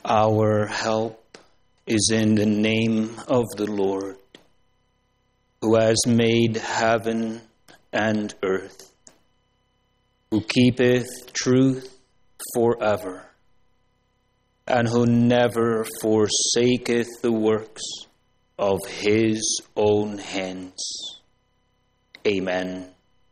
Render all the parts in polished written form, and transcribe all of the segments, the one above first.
Our help is in the name of the Lord, who has made heaven and earth, who keepeth truth forever, and who never forsaketh the works of his own hands. Amen.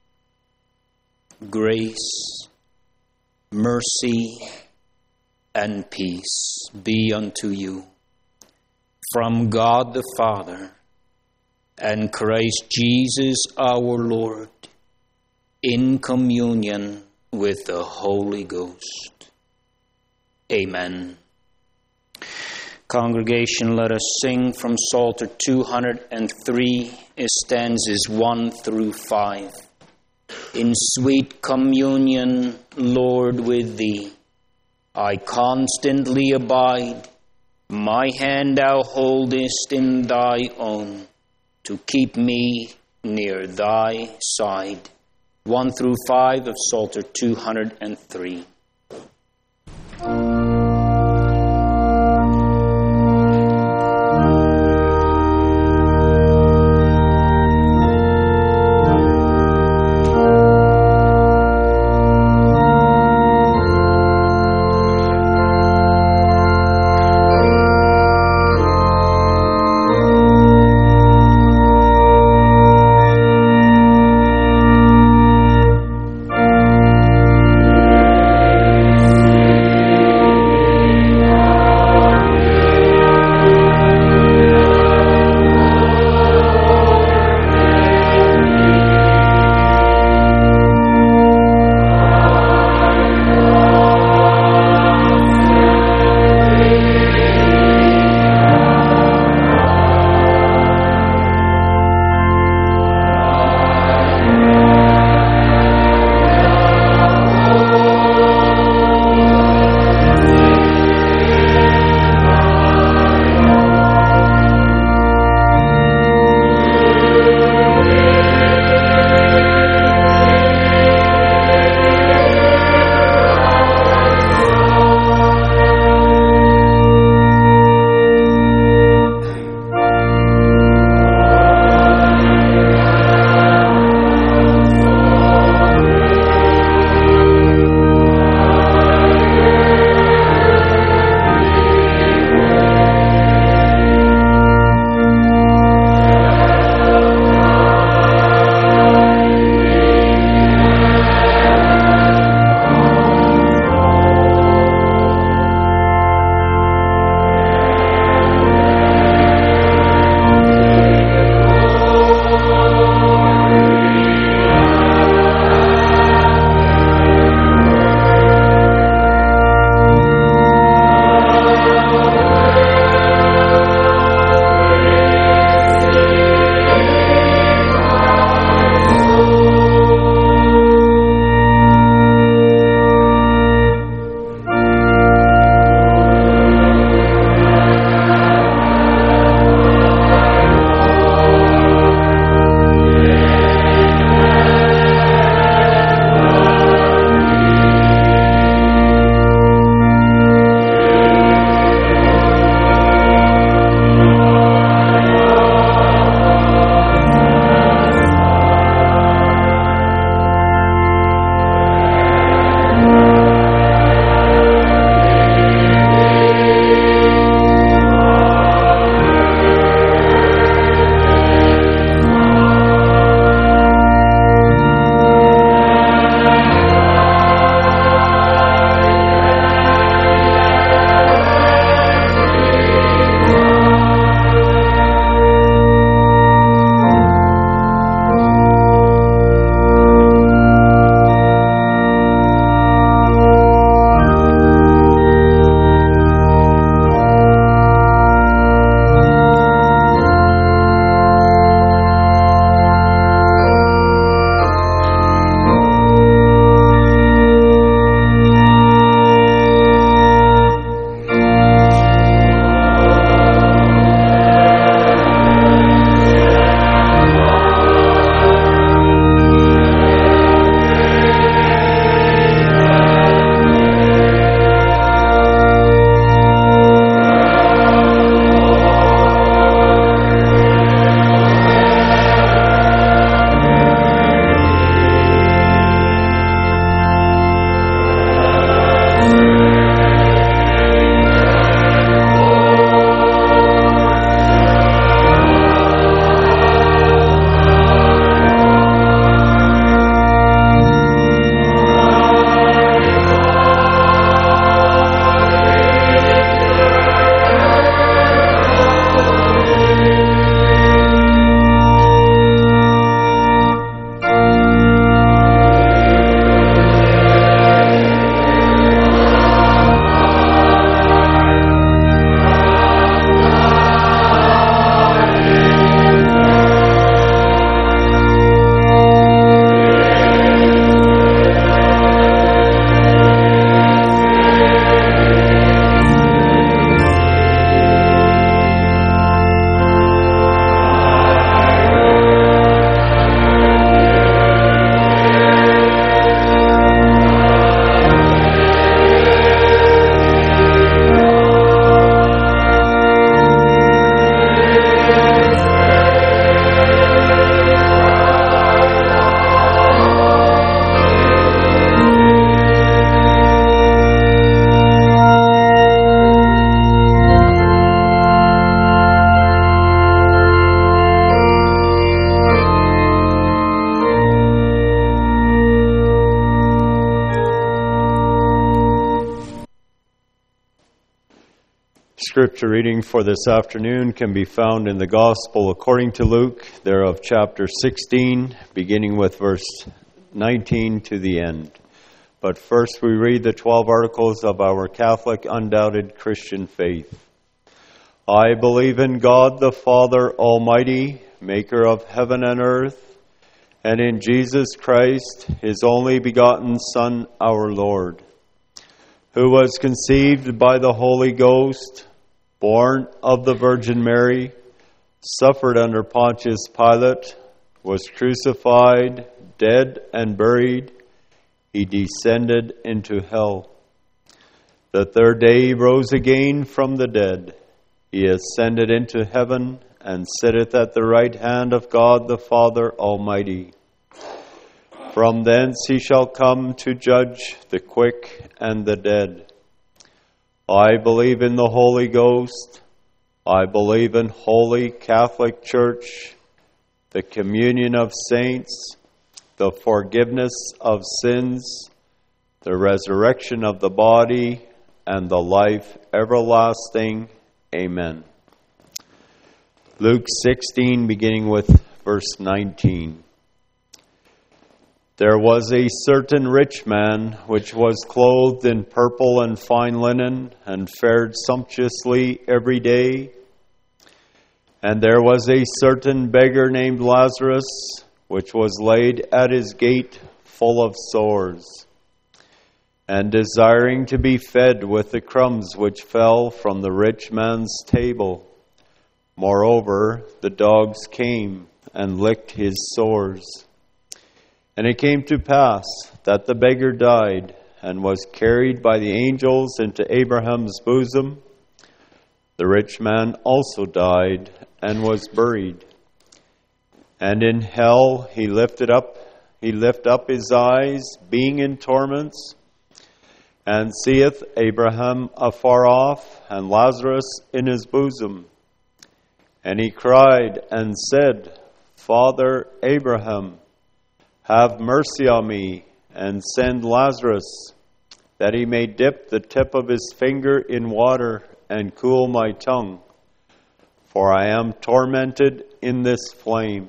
Grace, mercy, and peace be unto you from God the Father and Christ Jesus our Lord, in communion with the Holy Ghost. Amen. Congregation, let us sing from Psalter 203, stanzas 1 through 5. In sweet communion, Lord, with thee, I constantly abide. My hand thou holdest in thy own, to keep me near thy side. 1 through 5 of Psalter 203. Scripture reading for this afternoon can be found in the Gospel according to Luke, thereof chapter 16, beginning with verse 19 to the end. But first we read the 12 articles of our Catholic undoubted Christian faith. I believe in God the Father Almighty, maker of heaven and earth, and in Jesus Christ, his only begotten Son, our Lord, who was conceived by the Holy Ghost, born of the Virgin Mary, suffered under Pontius Pilate, was crucified, dead, and buried. He descended into hell. The third day he rose again from the dead. He ascended into heaven and sitteth at the right hand of God the Father Almighty. From thence he shall come to judge the quick and the dead. I believe in the Holy Ghost. I believe in Holy Catholic Church, the communion of saints, the forgiveness of sins, the resurrection of the body, and the life everlasting. Amen. Luke 16, beginning with verse 19. There was a certain rich man which was clothed in purple and fine linen, and fared sumptuously every day. And there was a certain beggar named Lazarus, which was laid at his gate full of sores, and desiring to be fed with the crumbs which fell from the rich man's table. Moreover, the dogs came and licked his sores. And it came to pass that the beggar died and was carried by the angels into Abraham's bosom. The rich man also died and was buried. And in hell he lifted up his eyes, being in torments, and seeth Abraham afar off, and Lazarus in his bosom. And he cried and said, Father Abraham, have mercy on me, and send Lazarus, that he may dip the tip of his finger in water and cool my tongue, for I am tormented in this flame.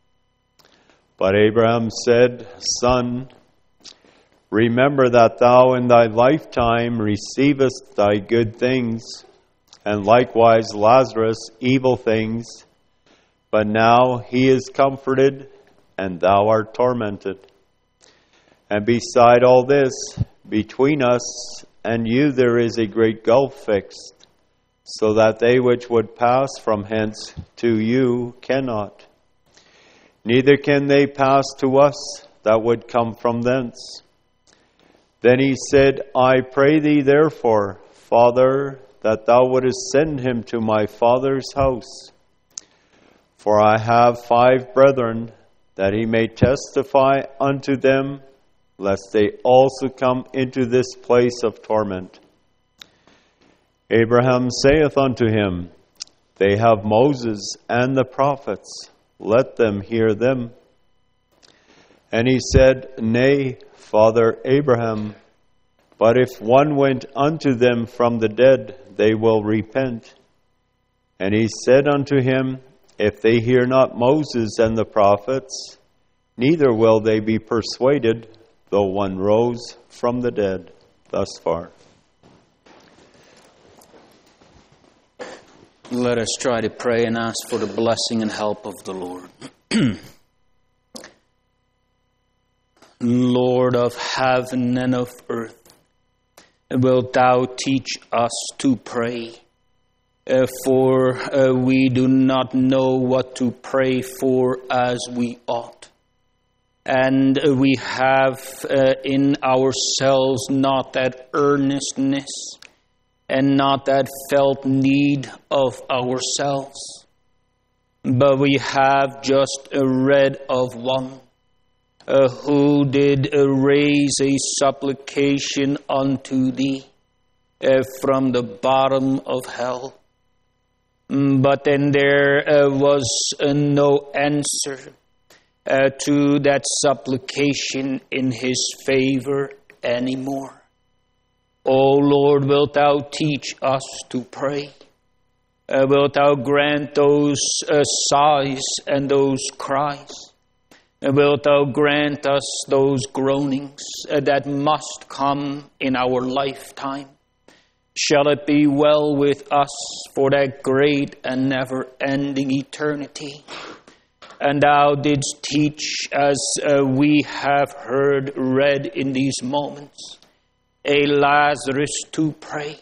But Abraham said, Son, remember that thou in thy lifetime receivest thy good things, and likewise Lazarus evil things, but now he is comforted, and thou art tormented. And beside all this, between us and you there is a great gulf fixed, so that they which would pass from hence to you cannot. Neither can they pass to us that would come from thence. Then he said, I pray thee therefore, Father, that thou wouldest send him to my father's house. For I have 5 brethren, that he may testify unto them, lest they also come into this place of torment. Abraham saith unto him, They have Moses and the prophets, let them hear them. And he said, Nay, Father Abraham, but if one went unto them from the dead, they will repent. And he said unto him, If they hear not Moses and the prophets, neither will they be persuaded, though one rose from the dead. Thus far. Let us try to pray and ask for the blessing and help of the Lord. Lord of heaven and of earth, wilt thou teach us to pray? For we do not know what to pray for as we ought. And we have in ourselves not that earnestness and not that felt need of ourselves. But we have just read of one who did raise a supplication unto thee from the bottom of hell. But then there was no answer to that supplication in his favor anymore. O Lord, wilt thou teach us to pray? Wilt thou grant those sighs and those cries? Wilt thou grant us those groanings that must come in our lifetime? Shall it be well with us for that great and never-ending eternity? And thou didst teach, as we have heard read in these moments, a Lazarus to pray.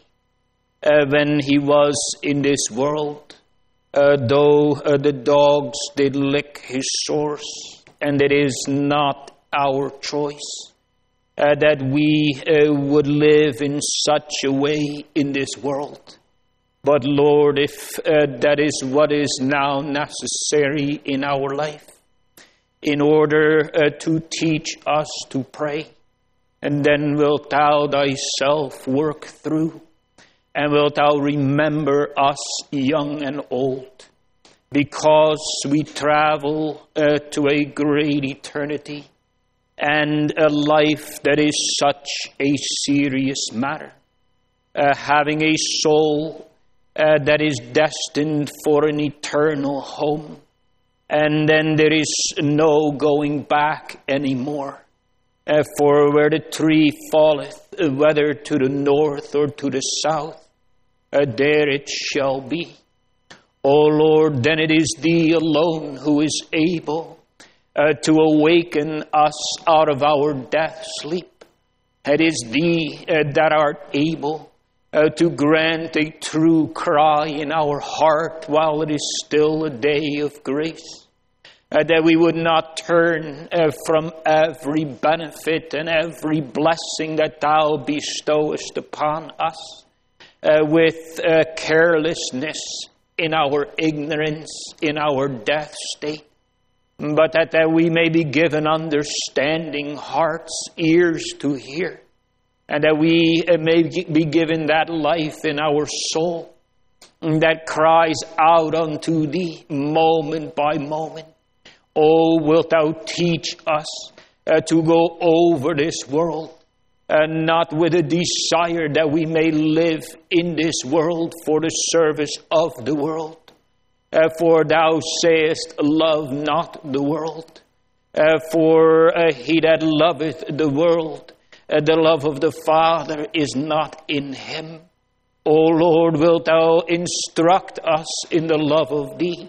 When he was in this world, though the dogs did lick his sores, and it is not our choice that we would live in such a way in this world. But Lord, if that is what is now necessary in our life, in order to teach us to pray, and then wilt thou thyself work through, and wilt thou remember us young and old, because we travel to a great eternity and a life that is such a serious matter. Having a soul that is destined for an eternal home, and then there is no going back anymore. For where the tree falleth, whether to the north or to the south, there it shall be. O Lord, then it is Thee alone who is able to awaken us out of our death sleep. It is Thee that art able to grant a true cry in our heart while it is still a day of grace. That we would not turn from every benefit and every blessing that Thou bestowest upon us with carelessness in our ignorance, in our death state, but that we may be given understanding hearts, ears to hear, and that we may be given that life in our soul that cries out unto Thee moment by moment. Oh, wilt Thou teach us to go over this world, not with a desire that we may live in this world for the service of the world. For Thou sayest, love not the world. For he that loveth the world, the love of the Father is not in him. O Lord, wilt Thou instruct us in the love of Thee?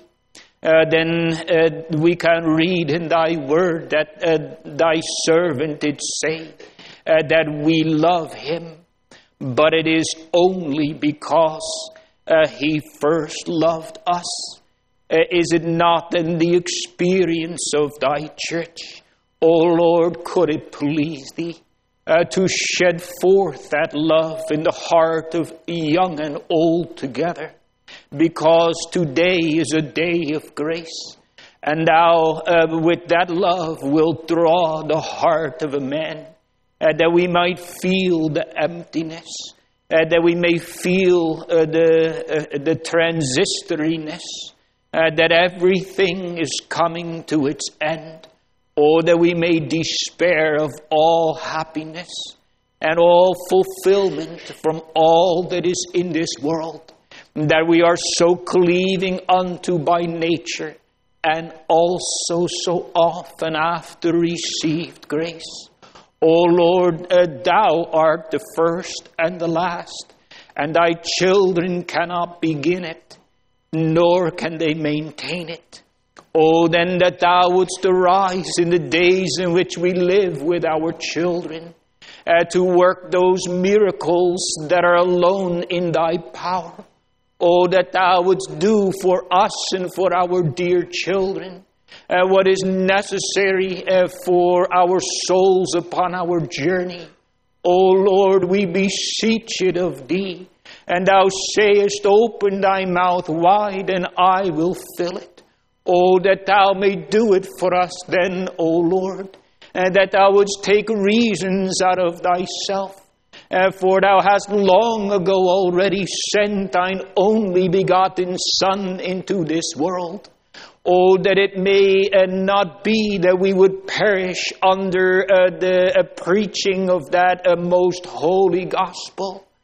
Then we can read in Thy word that Thy servant did say that we love Him, but it is only because He first loved us. Is it not in the experience of Thy church, O Lord, could it please Thee to shed forth that love in the heart of young and old together? Because today is a day of grace, and Thou with that love wilt draw the heart of a man, that we might feel the emptiness, that we may feel the transitoriness, that everything is coming to its end, or that we may despair of all happiness and all fulfillment from all that is in this world, that we are so cleaving unto by nature, and also so often after received grace. O Lord, Thou art the first and the last, and Thy children cannot begin it, nor can they maintain it. Oh, then that Thou wouldst arise in the days in which we live with our children, to work those miracles that are alone in Thy power. Oh, that Thou wouldst do for us and for our dear children what is necessary for our souls upon our journey. O Lord, we beseech it of Thee, and Thou sayest, open Thy mouth wide, and I will fill it. Oh, that Thou may do it for us then, O Lord, and that Thou wouldst take reasons out of Thyself. For Thou hast long ago already sent Thine only begotten Son into this world. Oh, that it may not be that we would perish under the preaching of that most holy gospel,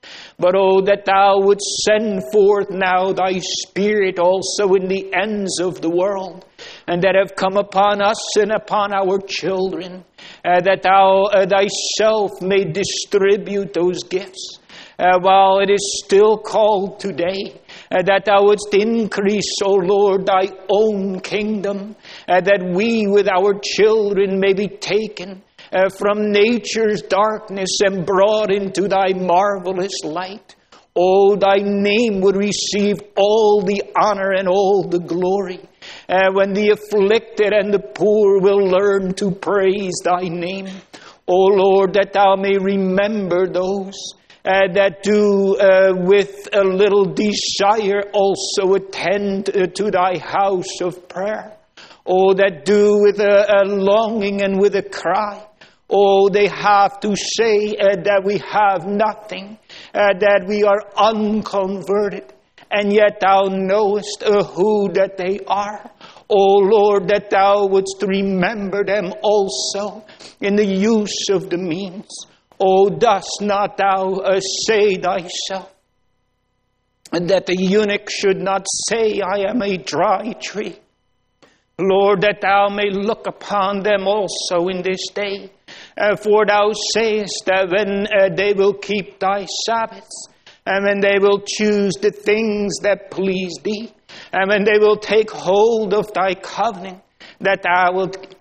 But oh, that thou wouldst send forth now thy Spirit also in the ends of the world, and that have come upon us and upon our children, that thou thyself may distribute those gifts while it is still called today, that thou wouldst increase, O Lord, thy own kingdom, that we with our children may be taken from nature's darkness and brought into thy marvelous light. Oh, thy name would receive all the honor and all the glory. When the afflicted and the poor will learn to praise thy name. O Lord, that thou may remember those that do with a little desire also attend to thy house of prayer. Oh, that do with a longing and with a cry. Oh, they have to say that we have nothing, that we are unconverted, and yet thou knowest who that they are. O Lord, that thou wouldst remember them also in the use of the means. O, dost not thou say thyself that the eunuch should not say, I am a dry tree. Lord, that thou may look upon them also in this day. For thou sayest that when they will keep thy Sabbaths, and when they will choose the things that please thee, and when they will take hold of thy covenant, that thou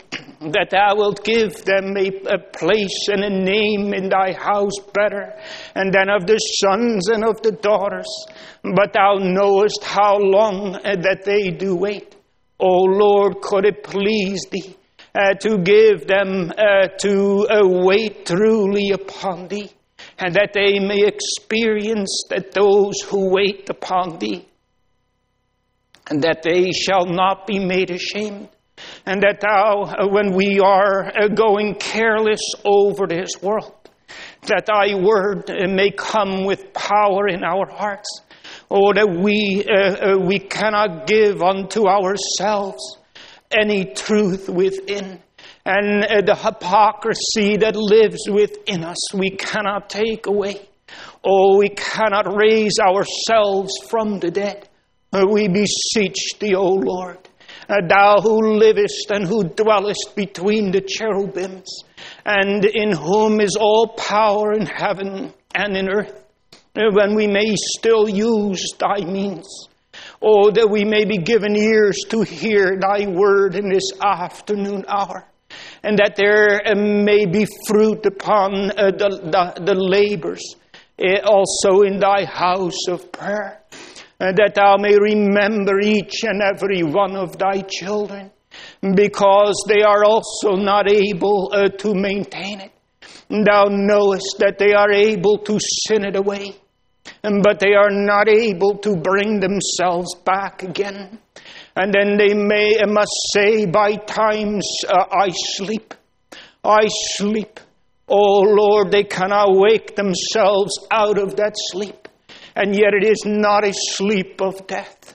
wilt give them a place and a name in thy house better and than of the sons and of the daughters. But thou knowest how long that they do wait. O Lord, could it please thee to give them to wait truly upon thee, and that they may experience that those who wait upon thee, and that they shall not be made ashamed, and that thou, when we are going careless over this world, that thy word may come with power in our hearts. Oh, that we cannot give unto ourselves any truth within. And the hypocrisy that lives within us, we cannot take away. Oh, we cannot raise ourselves from the dead. We beseech thee, O Lord, thou who livest and who dwellest between the cherubims, and in whom is all power in heaven and in earth, when we may still use thy means. Oh, that we may be given ears to hear thy word in this afternoon hour, and that there may be fruit upon the labors, also in thy house of prayer, and that thou may remember each and every one of thy children, because they are also not able to maintain it. Thou knowest that they are able to sin it away, but they are not able to bring themselves back again. And then they must say by times, I sleep. I sleep. Oh Lord, they cannot wake themselves out of that sleep. And yet it is not a sleep of death.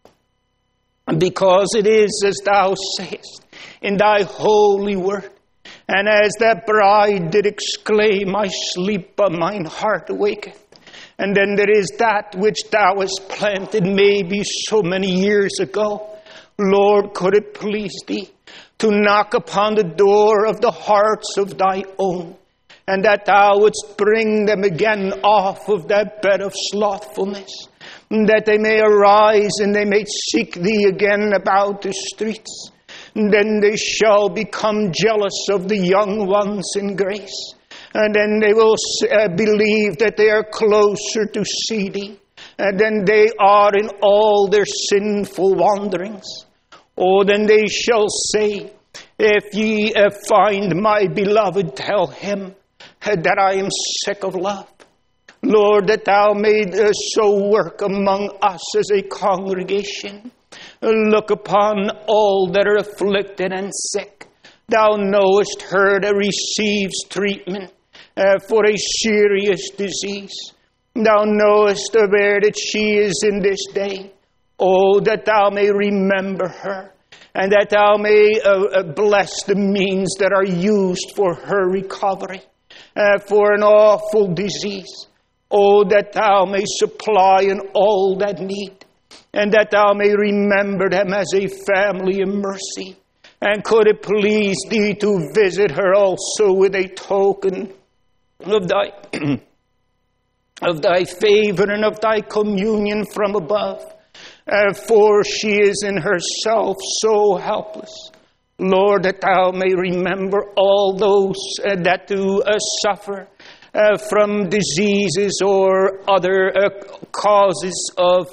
Because it is as thou sayest in thy holy word. And as that bride did exclaim, I sleep, but mine heart awaketh. And then there is that which thou hast planted maybe so many years ago. Lord, could it please thee to knock upon the door of the hearts of thy own, and that thou wouldst bring them again off of that bed of slothfulness, that they may arise and they may seek thee again about the streets. Then they shall become jealous of the young ones in grace. And then they will believe that they are closer to see thee than they are in all their sinful wanderings. Oh, then they shall say, if ye find my beloved, tell him that I am sick of love. Lord, that thou mayst so work among us as a congregation. Look upon all that are afflicted and sick. Thou knowest her that receives treatment for a serious disease. Thou knowest where that she is in this day. Oh, that thou may remember her, and that thou may bless the means that are used for her recovery, for an awful disease. Oh, that thou may supply in all that need, and that thou may remember them as a family in mercy. And could it please thee to visit her also with a token of thy of thy favor and of thy communion from above, for she is in herself so helpless. Lord, that thou may remember all those that do suffer from diseases or other causes of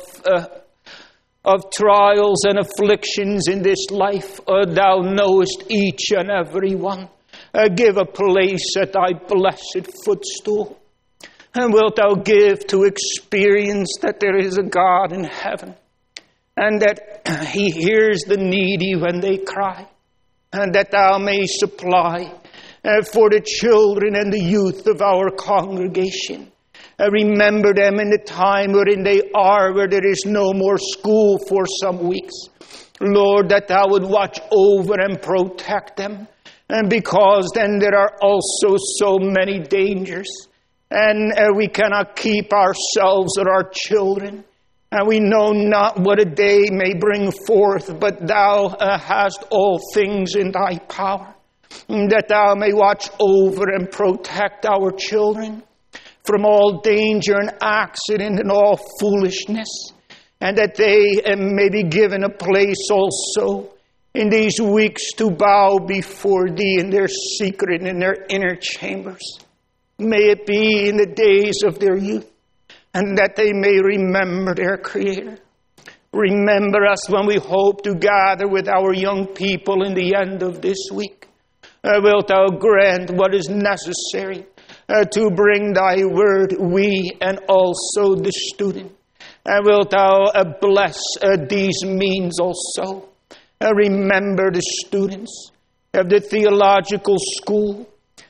trials and afflictions in this life. Thou knowest each and every one. Give a place at thy blessed footstool. And wilt thou give to experience that there is a God in heaven, and that he hears the needy when they cry, and that thou may supply for the children and the youth of our congregation. Remember them in the time wherein they are, where there is no more school for some weeks. Lord, that thou would watch over and protect them, and because then there are also so many dangers, and we cannot keep ourselves or our children, and we know not what a day may bring forth, but thou hast all things in thy power, that thou may watch over and protect our children from all danger and accident and all foolishness, and that they may be given a place also in these weeks to bow before thee in their secret, in their inner chambers. May it be in the days of their youth, and that they may remember their Creator. Remember us when we hope to gather with our young people in the end of this week. Wilt thou grant what is necessary to bring thy word, we and also the student. And wilt thou bless these means also. Remember the students of the theological school,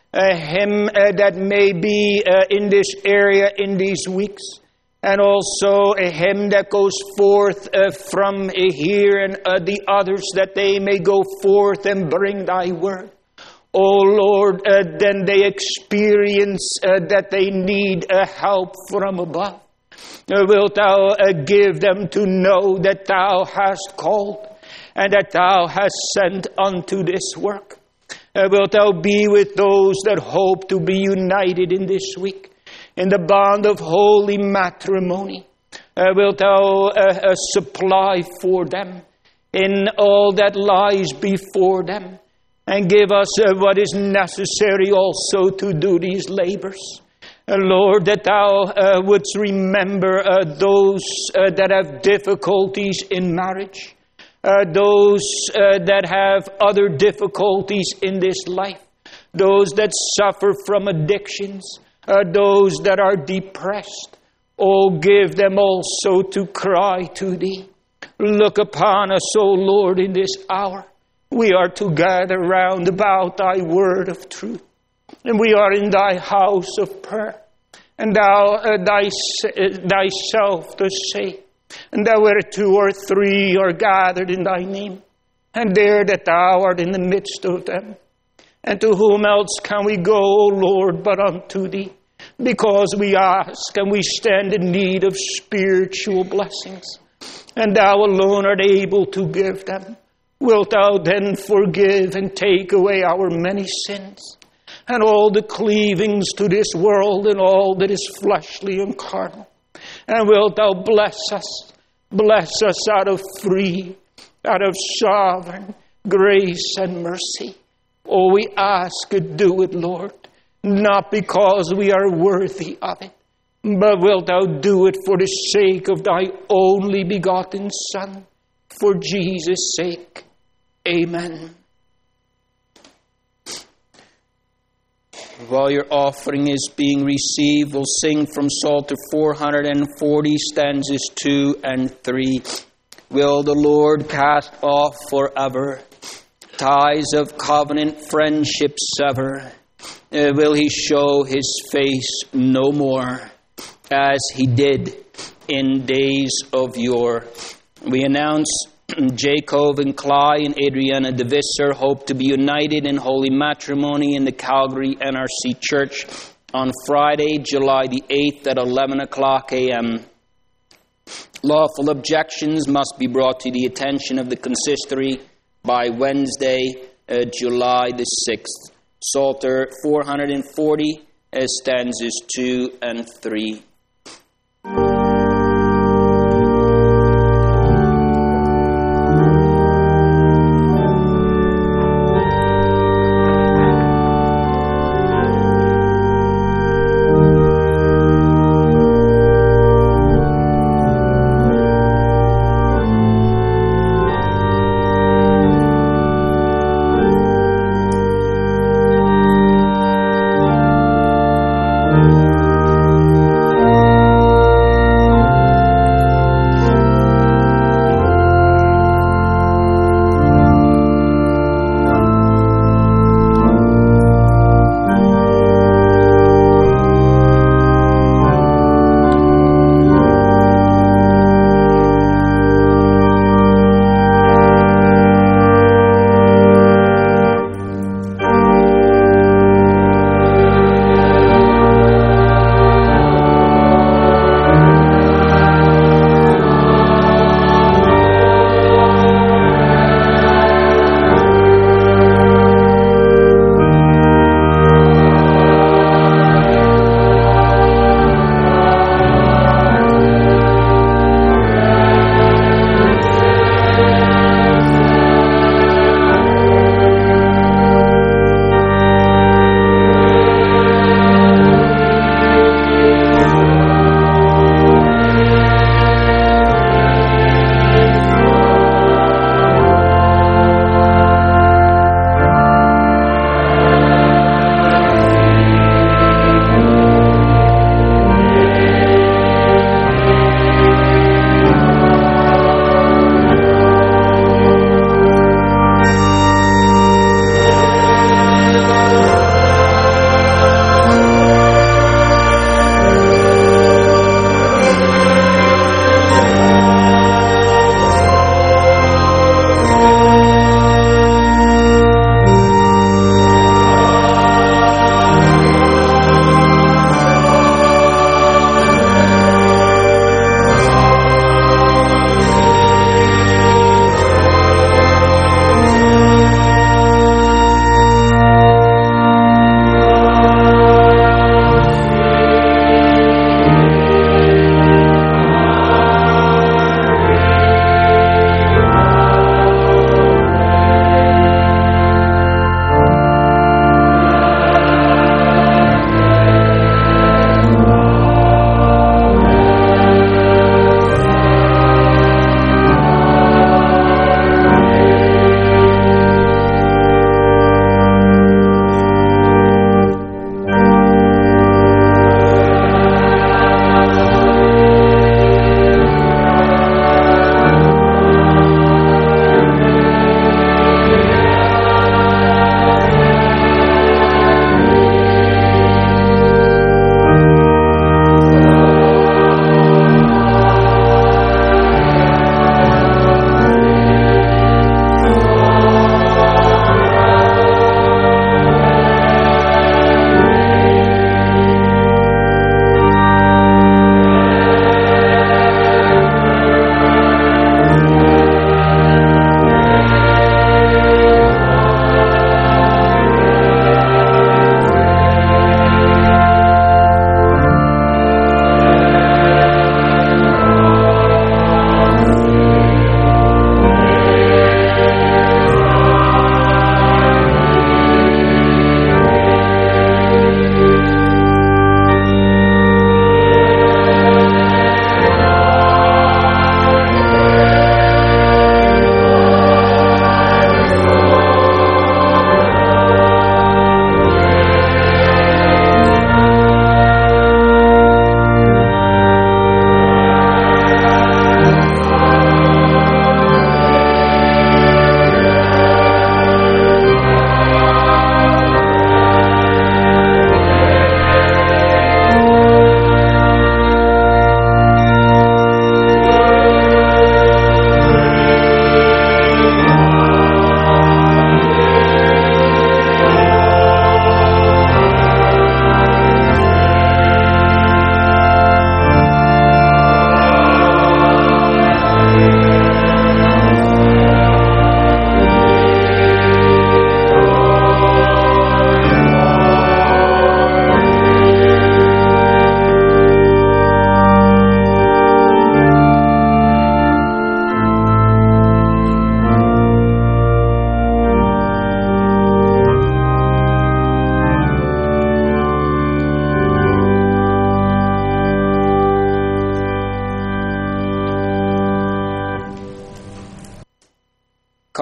him that may be in this area in these weeks, and also him that goes forth from here, and the others that they may go forth and bring thy word. Oh Lord, then they experience that they need help from above. Wilt thou give them to know that thou hast called, and that thou hast sent unto this work? Wilt thou be with those that hope to be united in this week in the bond of holy matrimony? Wilt thou supply for them in all that lies before them, and give us what is necessary also to do these labors? Lord, that thou wouldst remember those that have difficulties in marriage, those that have other difficulties in this life, those that suffer from addictions, those that are depressed. Oh, give them also to cry to thee. Look upon us, O Lord, in this hour. We are to gather round about thy word of truth, and we are in thy house of prayer, and thou thyself dost say, and that where 2 or 3 are gathered in thy name, and there that thou art in the midst of them. And to whom else can we go, O Lord, but unto thee? Because we ask and we stand in need of spiritual blessings, and thou alone art able to give them. Wilt thou then forgive and take away our many sins, and all the cleavings to this world, and all that is fleshly and carnal? And wilt thou bless us out of sovereign grace and mercy? Oh, we ask, do it, Lord, not because we are worthy of it, but wilt thou do it for the sake of thy only begotten Son, for Jesus' sake. Amen. While your offering is being received, we'll sing from Psalter 440, stanzas 2 and 3. Will the Lord cast off forever ties of covenant friendship sever? Will he show his face no more, as he did in days of yore? We announce Jacob and Cly and Adriana de Visser hope to be united in holy matrimony in the Calgary NRC Church on Friday, July the 8th at 11 o'clock a.m. Lawful objections must be brought to the attention of the consistory by Wednesday, July the 6th. Psalter 440, stanzas 2 and 3.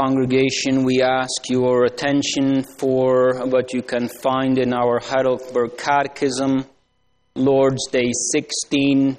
Congregation, we ask your attention for what you can find in our Heidelberg Catechism, Lord's Day 16,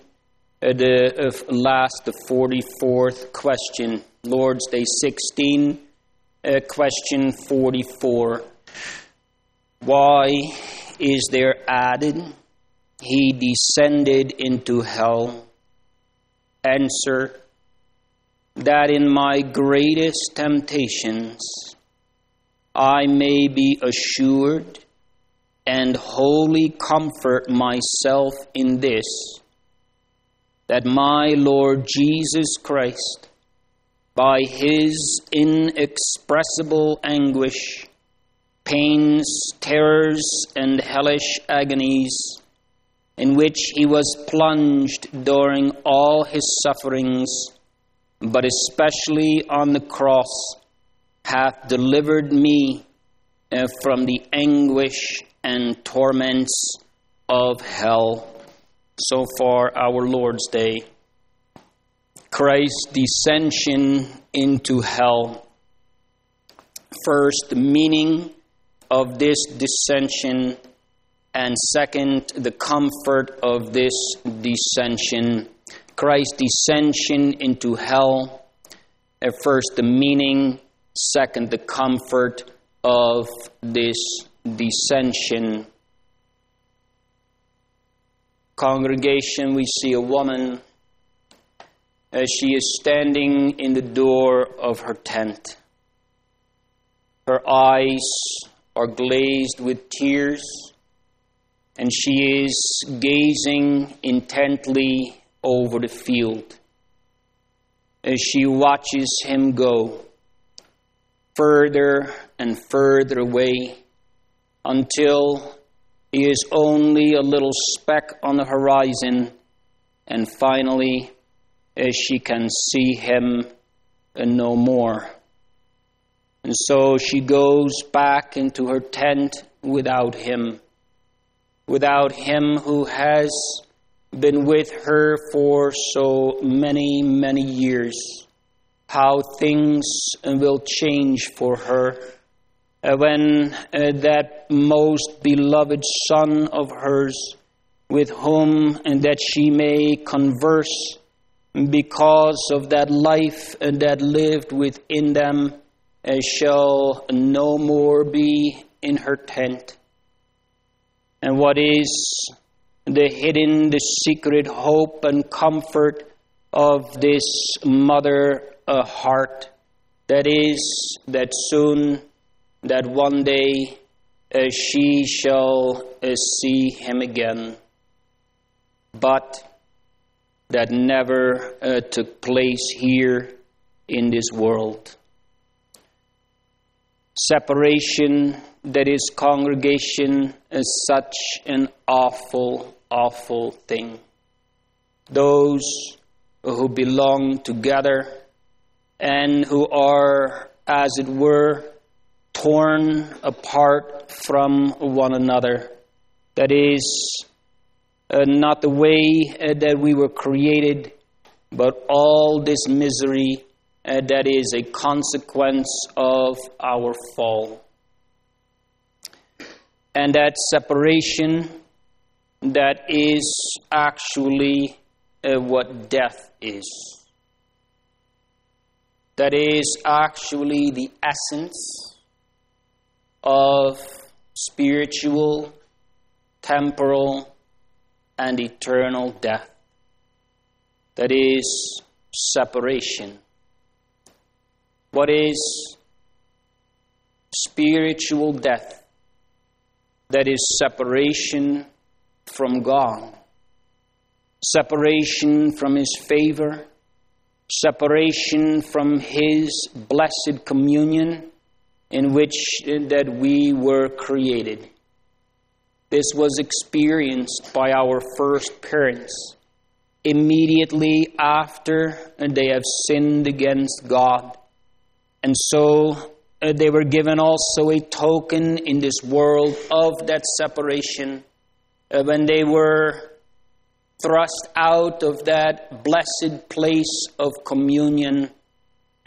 the 44th question. Lord's Day 16, question 44. Why is there added, He descended into hell? Answer, that in my greatest temptations I may be assured and wholly comfort myself in this, that my Lord Jesus Christ, by His inexpressible anguish, pains, terrors, and hellish agonies, in which He was plunged during all His sufferings, but especially on the cross, hath delivered me from the anguish and torments of hell. So far, our Lord's Day. Christ's descension into hell. First, the meaning of this descension, and second, the comfort of this descension. Christ's descension into hell. First, the meaning. Second, the comfort of this descension. Congregation, we see a woman as she is standing in the door of her tent. Her eyes are glazed with tears, and she is gazing intently over the field as she watches him go further and further away until he is only a little speck on the horizon, and finally she can see him no more. And so she goes back into her tent without him who has been with her for so many, many years. How things will change for her when that most beloved son of hers, with whom that she may converse because of that life that lived within them, shall no more be in her tent. And what is the hidden, the secret hope and comfort of this mother heart? That is, that soon, that one day, she shall see him again. But that never took place here in this world. Separation, that is, congregation, is such an awful, awful thing. Those who belong together and who are, as it were, torn apart from one another. That is not the way that we were created, but all this misery that is a consequence of our fall. And that separation, that is actually what death is. That is actually the essence of spiritual, temporal, and eternal death. That is separation. What is spiritual death? That is separation from God, separation from His favor, separation from His blessed communion in which that we were created. This was experienced by our first parents immediately after they have sinned against God. And so they were given also a token in this world of that separation when they were thrust out of that blessed place of communion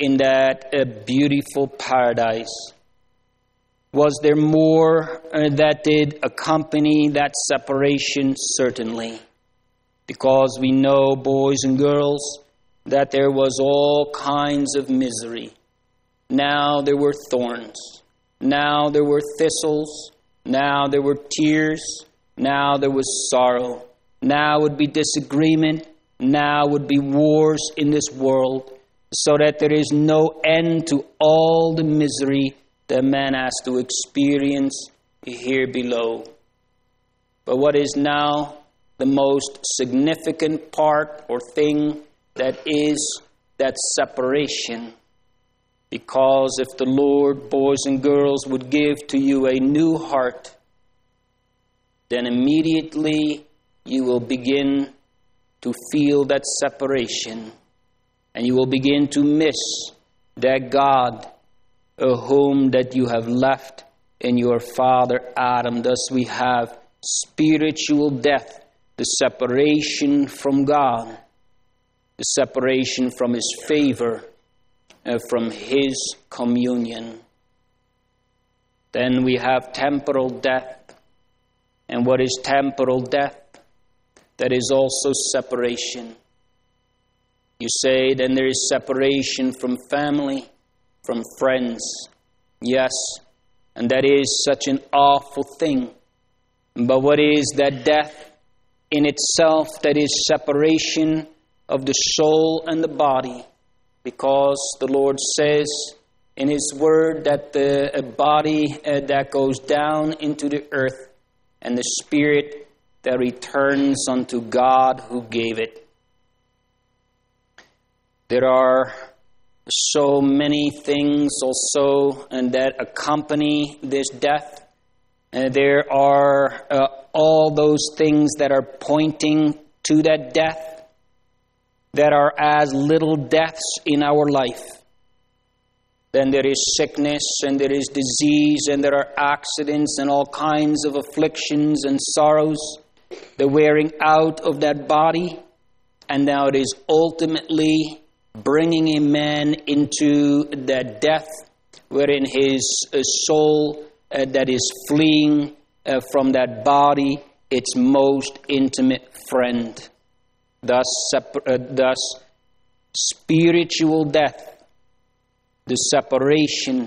in that beautiful paradise? Was there more that did accompany that separation? Certainly. Because we know, boys and girls, that there was all kinds of misery. Now there were thorns. Now there were thistles. Now there were tears. Now there was sorrow. Now would be disagreement. Now would be wars in this world, so that there is no end to all the misery that man has to experience here below. But what is now the most significant part or thing that is that separation? Because if the Lord, boys and girls, would give to you a new heart, then immediately you will begin to feel that separation, and you will begin to miss that God whom that you have left in your father Adam. Thus we have spiritual death, the separation from God, the separation from His favor, from His communion. Then we have temporal death. And what is temporal death? That is also separation. You say, then there is separation from family, from friends. Yes, and that is such an awful thing. But what is that death in itself? That is separation of the soul and the body. Because the Lord says in His Word that the body that goes down into the earth and the spirit that returns unto God who gave it. There are so many things also and that accompany this death. There are all those things that are pointing to that death that are as little deaths in our life. Then there is sickness, and there is disease, and there are accidents, and all kinds of afflictions and sorrows, the wearing out of that body, and now it is ultimately bringing a man into that death, wherein his soul that is fleeing from that body, its most intimate friend. Thus spiritual death, the separation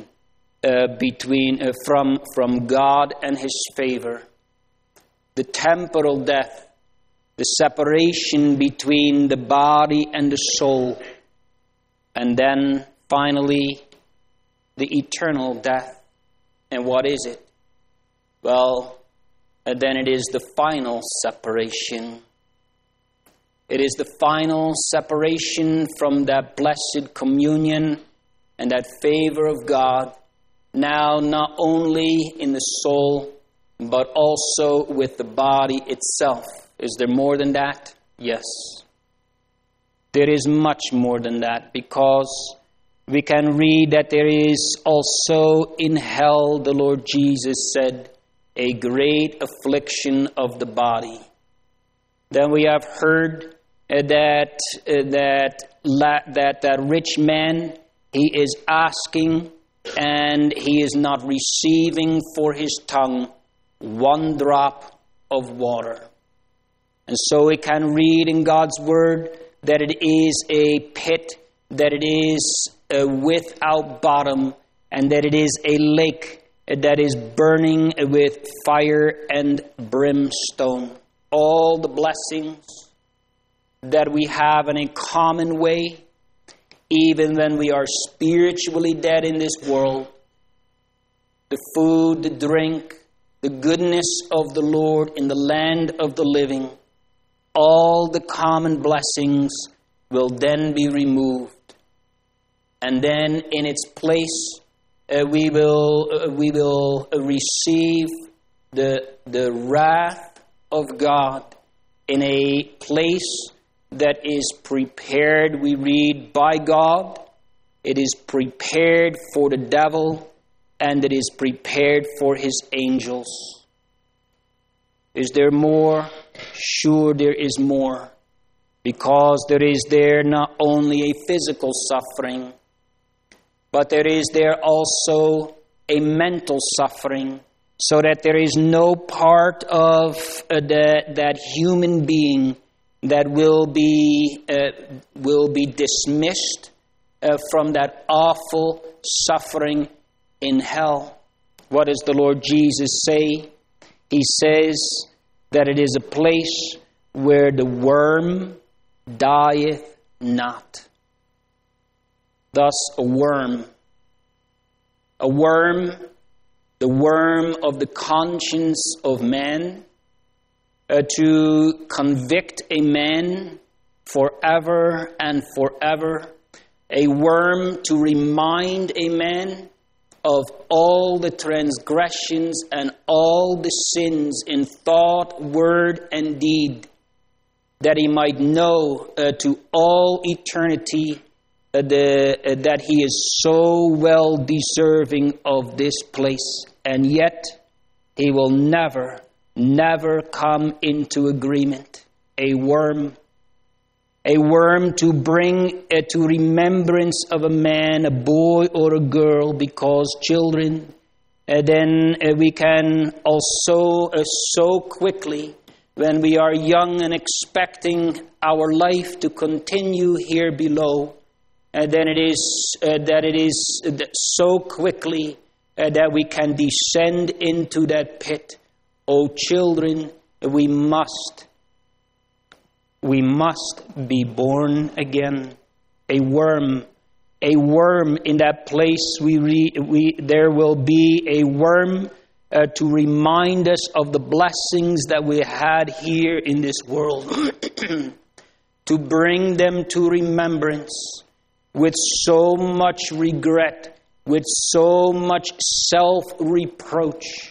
from God and His favor. The temporal death, the separation between the body and the soul. And then finally, the eternal death. And what is it? Well, then it is the final separation. It is the final separation from that blessed communion and that favor of God, now not only in the soul, but also with the body itself. Is there more than that? Yes. There is much more than that, because we can read that there is also in hell, the Lord Jesus said, a great affliction of the body. Then we have heard that rich man, he is asking and he is not receiving for his tongue one drop of water. And so we can read in God's word that it is a pit, that it is without bottom, and that it is a lake that is burning with fire and brimstone. All the blessings that we have in a common way, even when we are spiritually dead in this world, the food, the drink, the goodness of the Lord in the land of the living, all the common blessings will then be removed. And then in its place, we will receive the wrath of God in a place that is prepared, we read, by God. It is prepared for the devil, and it is prepared for his angels. Is there more? Sure, there is more. Because there is there not only a physical suffering, but there is there also a mental suffering, so that there is no part of that human being that will be dismissed from that awful suffering in hell. What does the Lord Jesus say? He says that it is a place where the worm dieth not. Thus, a worm, the worm of the conscience of man, to convict a man forever and forever, a worm to remind a man of all the transgressions and all the sins in thought, word, and deed, that he might know to all eternity that he is so well deserving of this place, and yet he will never come into agreement. A worm to bring to remembrance of a man, a boy or a girl, because children, then we can also so quickly, when we are young and expecting our life to continue here below, then it is so quickly that we can descend into that pit. Oh, children, we must be born again. A worm in that place. There will be a worm to remind us of the blessings that we had here in this world, to bring them to remembrance with so much regret, with so much self-reproach.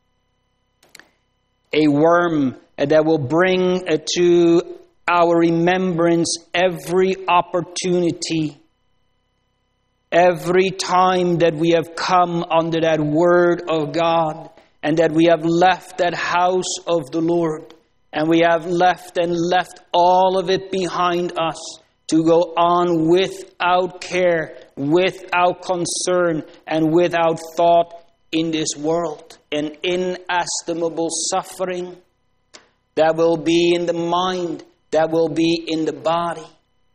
A worm that will bring to our remembrance every opportunity, every time that we have come under that word of God, and that we have left that house of the Lord, and we have left all of it behind us, to go on without care, without concern, and without thought in this world. An inestimable suffering that will be in the mind, that will be in the body.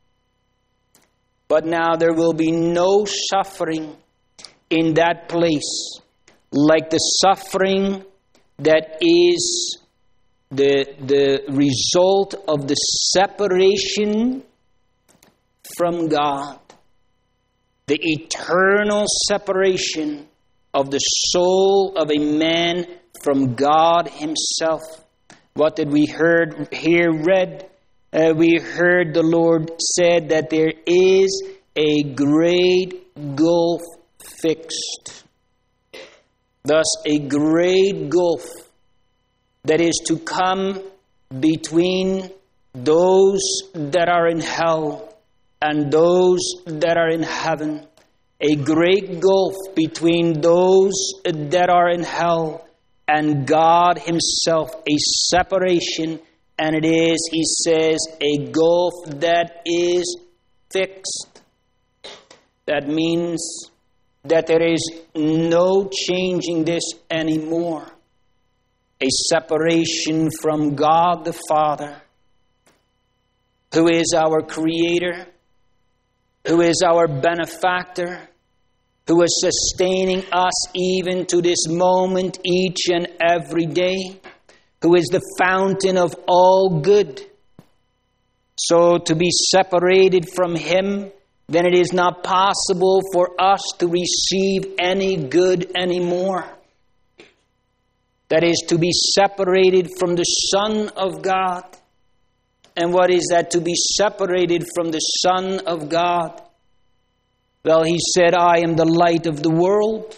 But now there will be no suffering in that place like the suffering that is the result of the separation from God, the eternal separation of the soul of a man from God himself. What did we hear read? We heard the Lord said that there is a great gulf fixed. Thus, a great gulf that is to come between those that are in hell and those that are in heaven. A great gulf between those that are in hell and God himself. A separation, and it is, he says, a gulf that is fixed. That means that there is no changing this anymore. A separation from God the Father, who is our Creator, who is our benefactor, who is sustaining us even to this moment, each and every day, who is the fountain of all good. So to be separated from him, then it is not possible for us to receive any good anymore. That is, to be separated from the Son of God. And what is that, to be separated from the Son of God? Well, he said, I am the light of the world.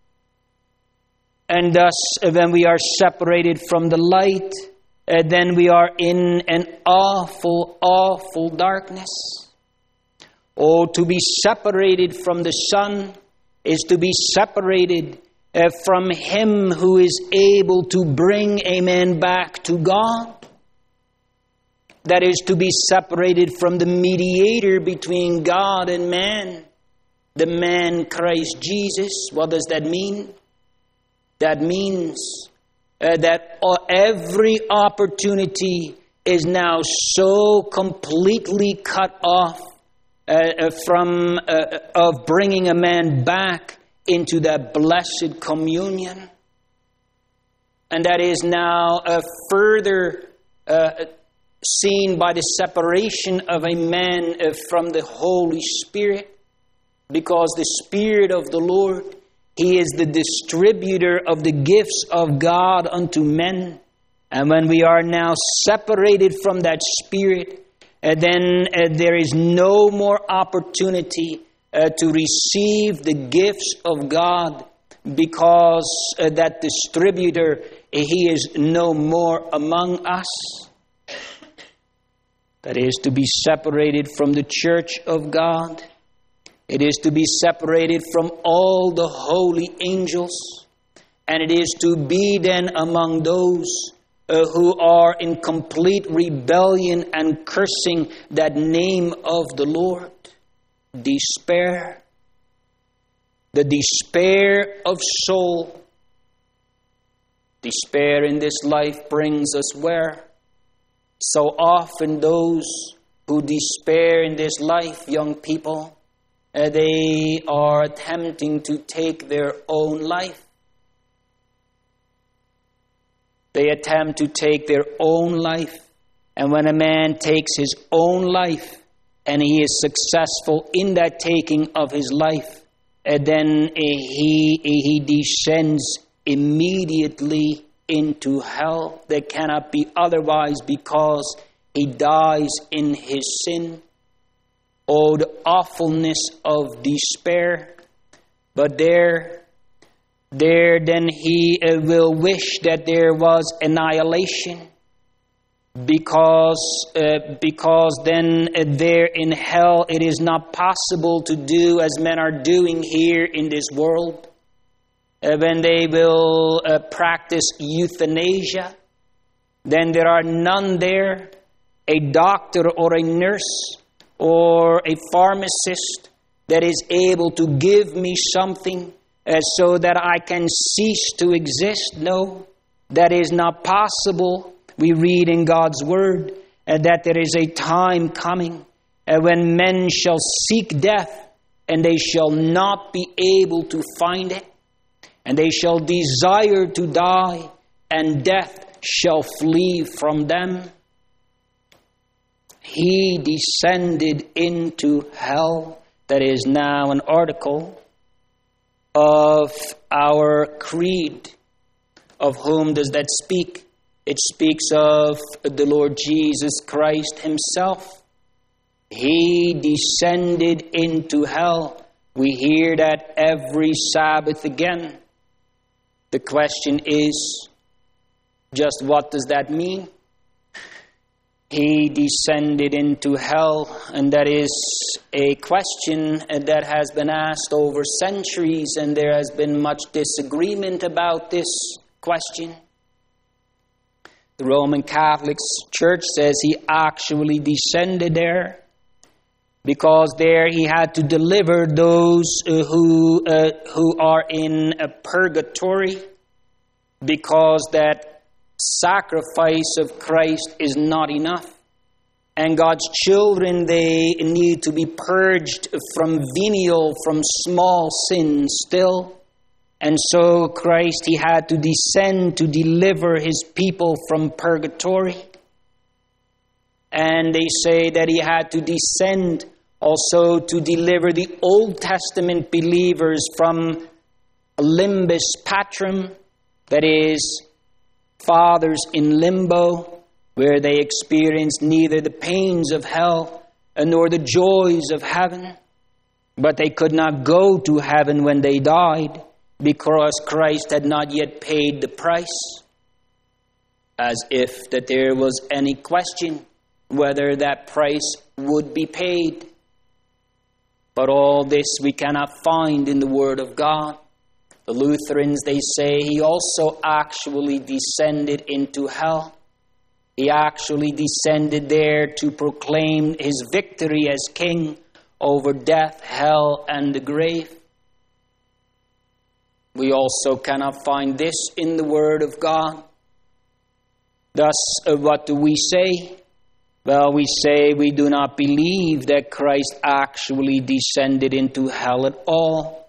And thus, when we are separated from the light, then we are in an awful, awful darkness. Oh, to be separated from the Son is to be separated from him who is able to bring a man back to God. That is, to be separated from the mediator between God and man. the man Christ Jesus. What does that mean? That means that every opportunity is now so completely cut off of bringing a man back into that blessed communion. And that is now further seen by the separation of a man from the Holy Spirit, because the Spirit of the Lord, He is the distributor of the gifts of God unto men. And when we are now separated from that Spirit, then there is no more opportunity to receive the gifts of God, because that distributor, He is no more among us. That is to be separated from the church of God. It is to be separated from all the holy angels. And it is to be then among those who are in complete rebellion and cursing that name of the Lord. Despair. The despair of soul. Despair in this life brings us where? So often those who despair in this life, young people, they are attempting to take their own life. They attempt to take their own life. And when a man takes his own life and he is successful in that taking of his life, then he descends immediately into hell. That cannot be otherwise, because he dies in his sin. Oh, the awfulness of despair. But there then he will wish that there was annihilation, because then there in hell it is not possible to do as men are doing here in this world. When they will practice euthanasia, then there are none there, a doctor or a nurse or a pharmacist, that is able to give me something so that I can cease to exist. No, that is not possible. We read in God's Word that there is a time coming when men shall seek death, and they shall not be able to find it. And they shall desire to die, and death shall flee from them. He descended into hell. That is now an article of our creed. Of whom does that speak? It speaks of the Lord Jesus Christ Himself. He descended into hell. We hear that every Sabbath again. The question is, just what does that mean? He descended into hell, and that is a question that has been asked over centuries, and there has been much disagreement about this question. The Roman Catholic Church says He actually descended there, because there He had to deliver those who are in a purgatory, because that sacrifice of Christ is not enough. And God's children, they need to be purged from venial, from small sins still. And so Christ, He had to descend to deliver His people from purgatory. And they say that He had to descend also to deliver the Old Testament believers from limbus patrum, that is, fathers in limbo, where they experienced neither the pains of hell nor the joys of heaven. But they could not go to heaven when they died, because Christ had not yet paid the price. As if that there was any question whether that price would be paid. But all this we cannot find in the Word of God. The Lutherans, they say He also actually descended into hell. He actually descended there to proclaim His victory as king over death, hell, and the grave. We also cannot find this in the Word of God. Thus, what do we say? Well, we say we do not believe that Christ actually descended into hell at all.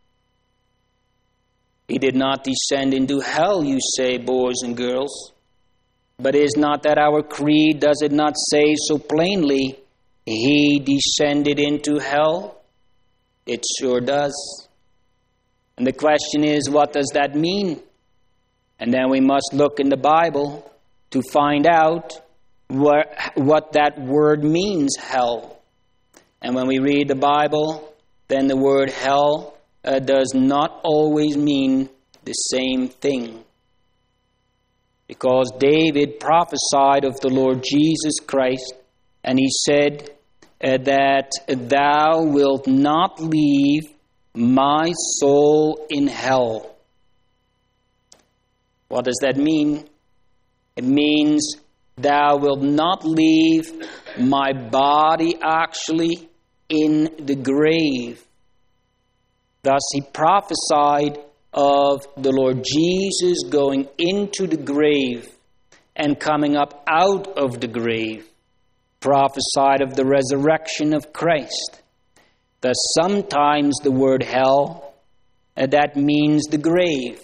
He did not descend into hell, you say, boys and girls. But is not that our creed? Does it not say so plainly, He descended into hell? It sure does. And the question is, what does that mean? And then we must look in the Bible to find out what that word means, hell. And when we read the Bible, then the word hell does not always mean the same thing. Because David prophesied of the Lord Jesus Christ, and he said that thou wilt not leave my soul in hell. What does that mean? It means thou wilt not leave my body actually in the grave. Thus he prophesied of the Lord Jesus going into the grave and coming up out of the grave. Prophesied of the resurrection of Christ. Thus sometimes the word hell, that means the grave.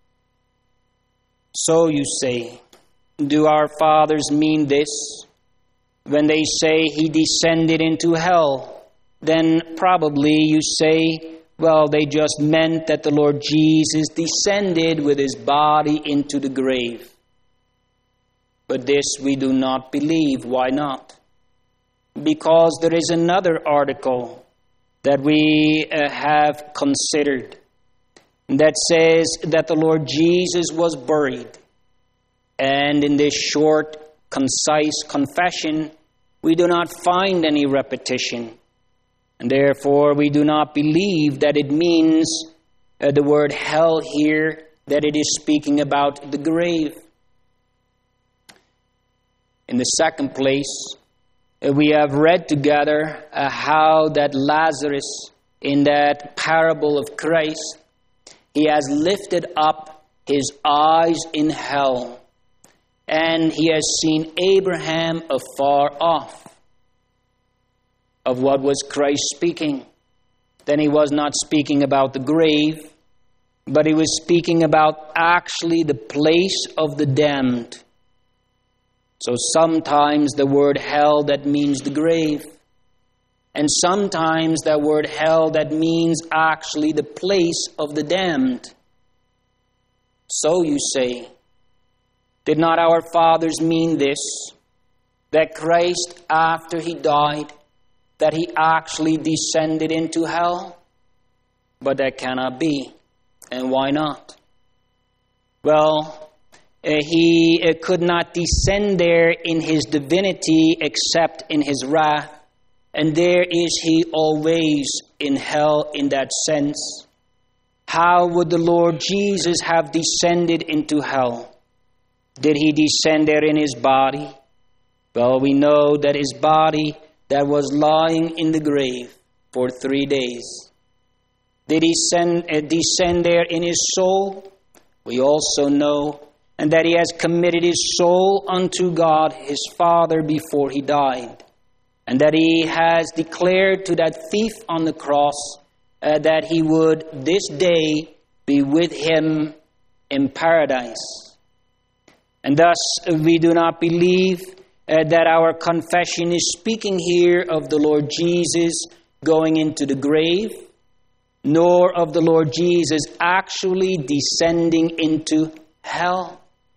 So you say, do our fathers mean this? When they say He descended into hell, then probably you say, well, they just meant that the Lord Jesus descended with His body into the grave. But this we do not believe. Why not? Because there is another article that we have considered that says that the Lord Jesus was buried. And in this short, concise confession, we do not find any repetition. And therefore, we do not believe that it means the word hell here, that it is speaking about the grave. In the second place, we have read together how that Lazarus, in that parable of Christ, he has lifted up his eyes in hell, and he has seen Abraham afar off. Of what was Christ speaking? Then he was not speaking about the grave, but he was speaking about actually the place of the damned. So sometimes the word hell, that means the grave. And sometimes that word hell, that means actually the place of the damned. So you say, did not our fathers mean this? That Christ, after He died, that He actually descended into hell? But that cannot be. And why not? Well, He could not descend there in His divinity except in His wrath. And there is He always in hell in that sense. How would the Lord Jesus have descended into hell? Did He descend there in His body? Well, we know that His body that was lying in the grave for 3 days. Did He descend there in His soul? We also know, and that He has committed His soul unto God, His Father, before He died. And that He has declared to that thief on the cross that he would this day be with Him in paradise. And thus we do not believe that our confession is speaking here of the Lord Jesus going into the grave, nor of the Lord Jesus actually descending into hell.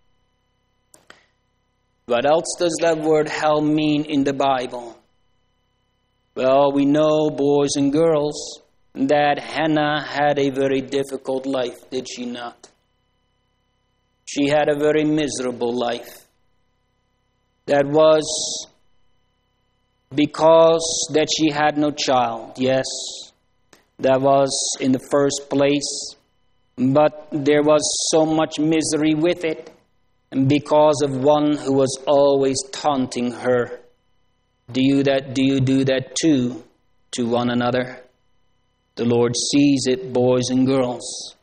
What else does that word hell mean in the Bible? Well, we know, boys and girls, that Hannah had a very difficult life, did she not? She had a very miserable life. That was because that she had no child. Yes, that was in the first place. But there was so much misery with it, and because of one who was always taunting her. Do you do that too to one another. The Lord sees it, boys and girls.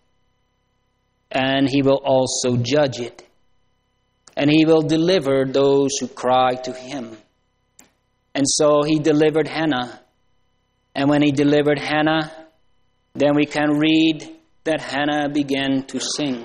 And He will also judge it. And He will deliver those who cry to Him. And so He delivered Hannah. And when He delivered Hannah, then we can read that Hannah began to sing.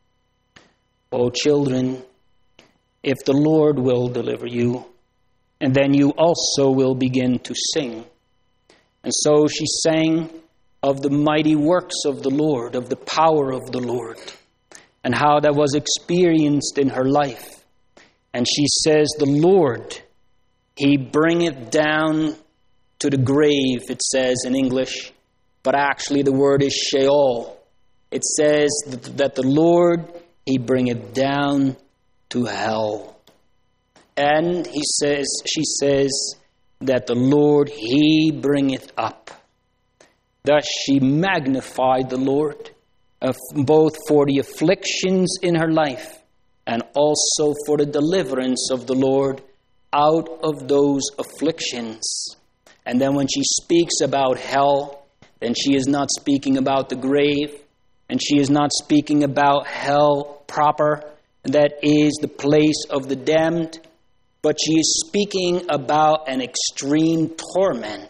Oh, children, if the Lord will deliver you, and then you also will begin to sing. And so she sang of the mighty works of the Lord, of the power of the Lord, and how that was experienced in her life. And she says, the Lord, He bringeth down to the grave, it says in English, but actually the word is Sheol. It says that the Lord, He bringeth down to hell. And she says that the Lord, He bringeth up. Thus she magnified the Lord, both for the afflictions in her life and also for the deliverance of the Lord out of those afflictions. And then when she speaks about hell, then she is not speaking about the grave, and she is not speaking about hell proper, that is the place of the damned, but she is speaking about an extreme torment.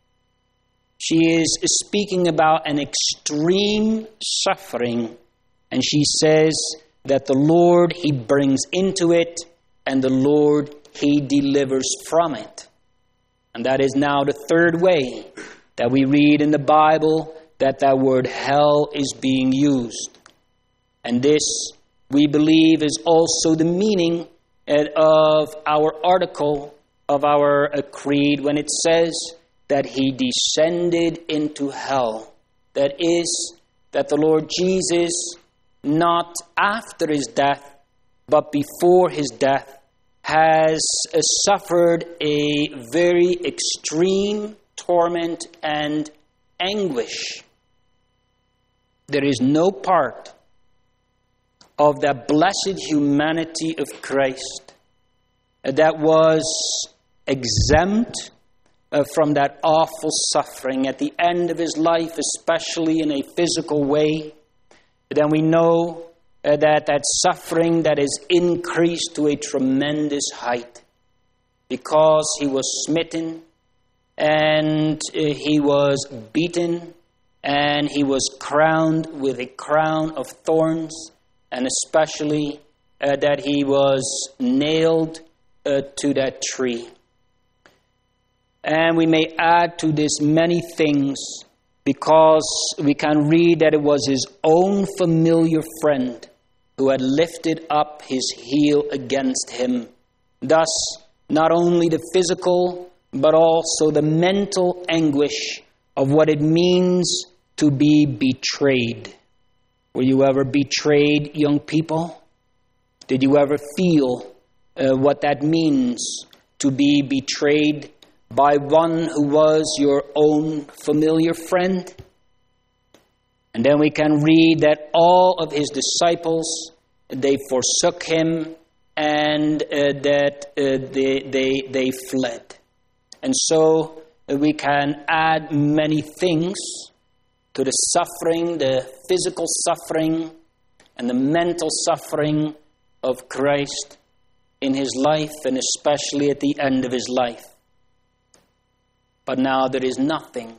She is speaking about an extreme suffering, and she says that the Lord, He brings into it, and the Lord, He delivers from it. And that is now the third way that we read in the Bible that word hell is being used. And this, we believe, is also the meaning of our article of our creed when it says that He descended into hell. That is, that the Lord Jesus, not after His death, but before His death, has suffered a very extreme torment and anguish. There is no part of that blessed humanity of Christ that was exempt from that awful suffering at the end of His life, especially in a physical way. Then we know that suffering that is increased to a tremendous height because He was smitten and He was beaten and He was crowned with a crown of thorns, and especially that He was nailed to that tree. And we may add to this many things, because we can read that it was His own familiar friend who had lifted up his heel against Him. Thus, not only the physical, but also the mental anguish of what it means to be betrayed. Were you ever betrayed, young people? Did you ever feel what that means to be betrayed by one who was your own familiar friend? And then we can read that all of His disciples, they forsook Him, and that they fled. And so we can add many things to the suffering, the physical suffering, and the mental suffering of Christ in His life, and especially at the end of His life. But now there is nothing.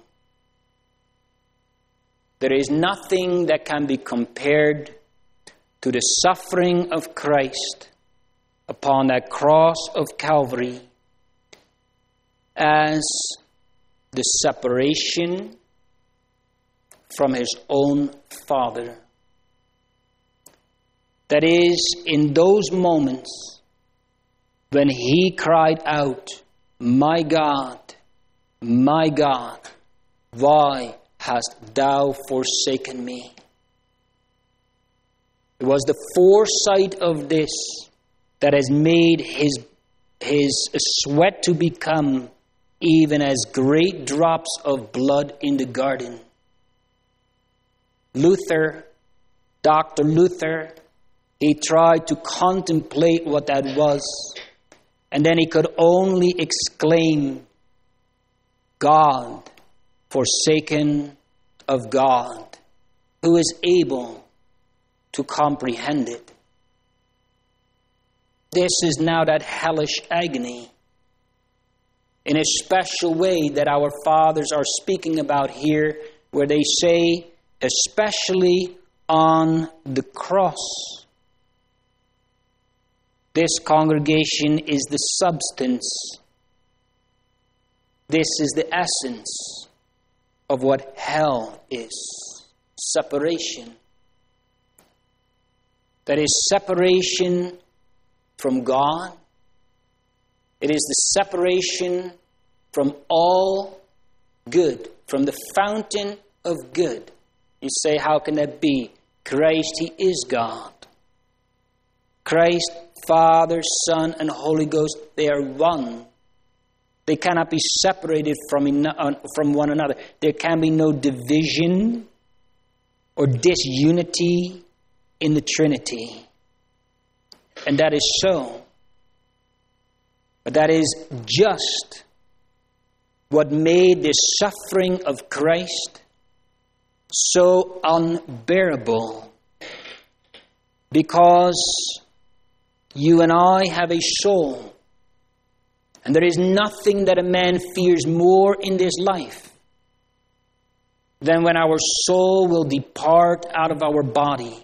There is nothing that can be compared to the suffering of Christ upon that cross of Calvary as the separation from His own Father. That is, in those moments when He cried out, my God, why hast Thou forsaken me? It was the foresight of this that has made his sweat to become even as great drops of blood in the garden. Dr. Luther, he tried to contemplate what that was, and then he could only exclaim, God, forsaken of God. Who is able to comprehend it? This is now that hellish agony in a special way that our fathers are speaking about here, where they say, especially on the cross. This congregation is the substance. This is the essence of what hell is. Separation. That is separation from God. It is the separation from all good, from the fountain of good. You say, how can that be? Christ, He is God. Christ, Father, Son, and Holy Ghost, they are one. They cannot be separated from one another. There can be no division or disunity in the Trinity. And that is so. But that is just what made this suffering of Christ so unbearable. Because you and I have a soul. And there is nothing that a man fears more in this life than when our soul will depart out of our body.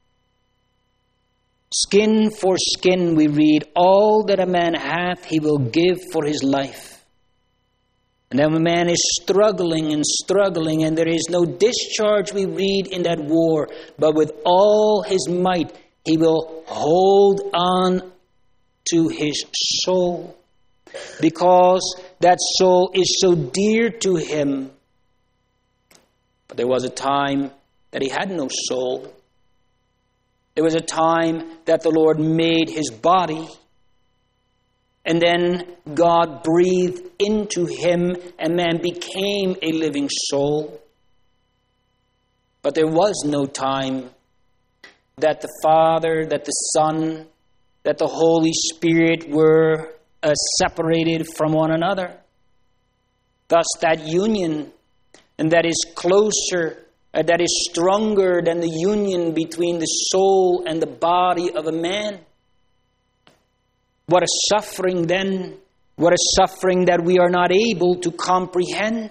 Skin for skin, we read, all that a man hath, he will give for his life. And then when a man is struggling and there is no discharge, we read, in that war, but with all his might, he will hold on to his soul, because that soul is so dear to him. But there was a time that he had no soul. There was a time that the Lord made his body, and then God breathed into him, and man became a living soul. But there was no time that the Father, that the Son, that the Holy Spirit were separated from one another. Thus that union, and that is closer, that is stronger than the union between the soul and the body of a man. What a suffering then. What a suffering that we are not able to comprehend.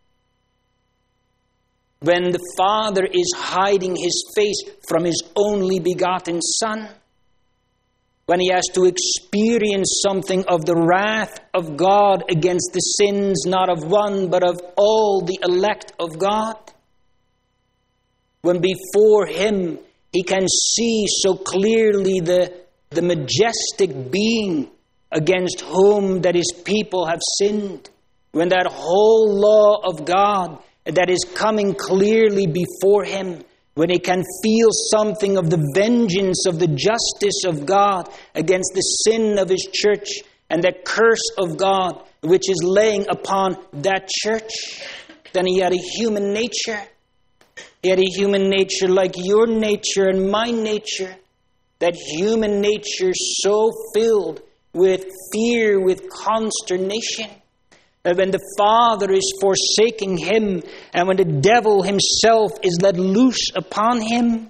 When the Father is hiding His face from His only begotten Son. When He has to experience something of the wrath of God against the sins, not of one, but of all the elect of God. When before Him He can see so clearly the majestic being against whom that His people have sinned. When that whole law of God that is coming clearly before Him. When He can feel something of the vengeance of the justice of God against the sin of His church and the curse of God which is laying upon that church, then He had a human nature. He had a human nature like your nature and my nature. That human nature so filled with fear, with consternation. That when the Father is forsaking Him, and when the devil himself is let loose upon Him,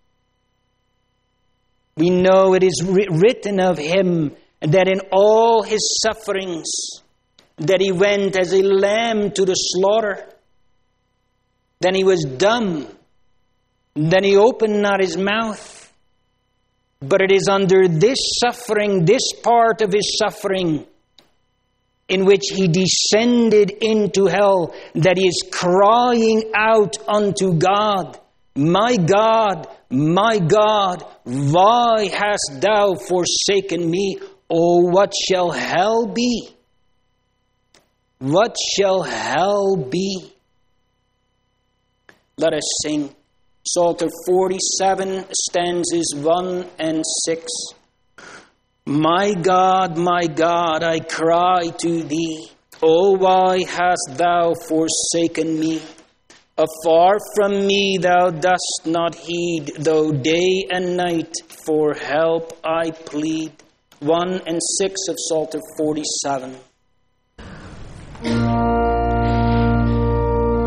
we know it is written of Him that in all His sufferings, that He went as a lamb to the slaughter. Then He was dumb. Then He opened not His mouth. But it is under this suffering, this part of His suffering, in which He descended into hell, that He is crying out unto God, my God, why hast Thou forsaken me? Oh, what shall hell be? What shall hell be? Let us sing Psalter 47, stanzas 1 and 6. My God, I cry to Thee. Oh, why hast Thou forsaken me? Afar from me Thou dost not heed, though day and night for help I plead. 1 and 6 of Psalter 47.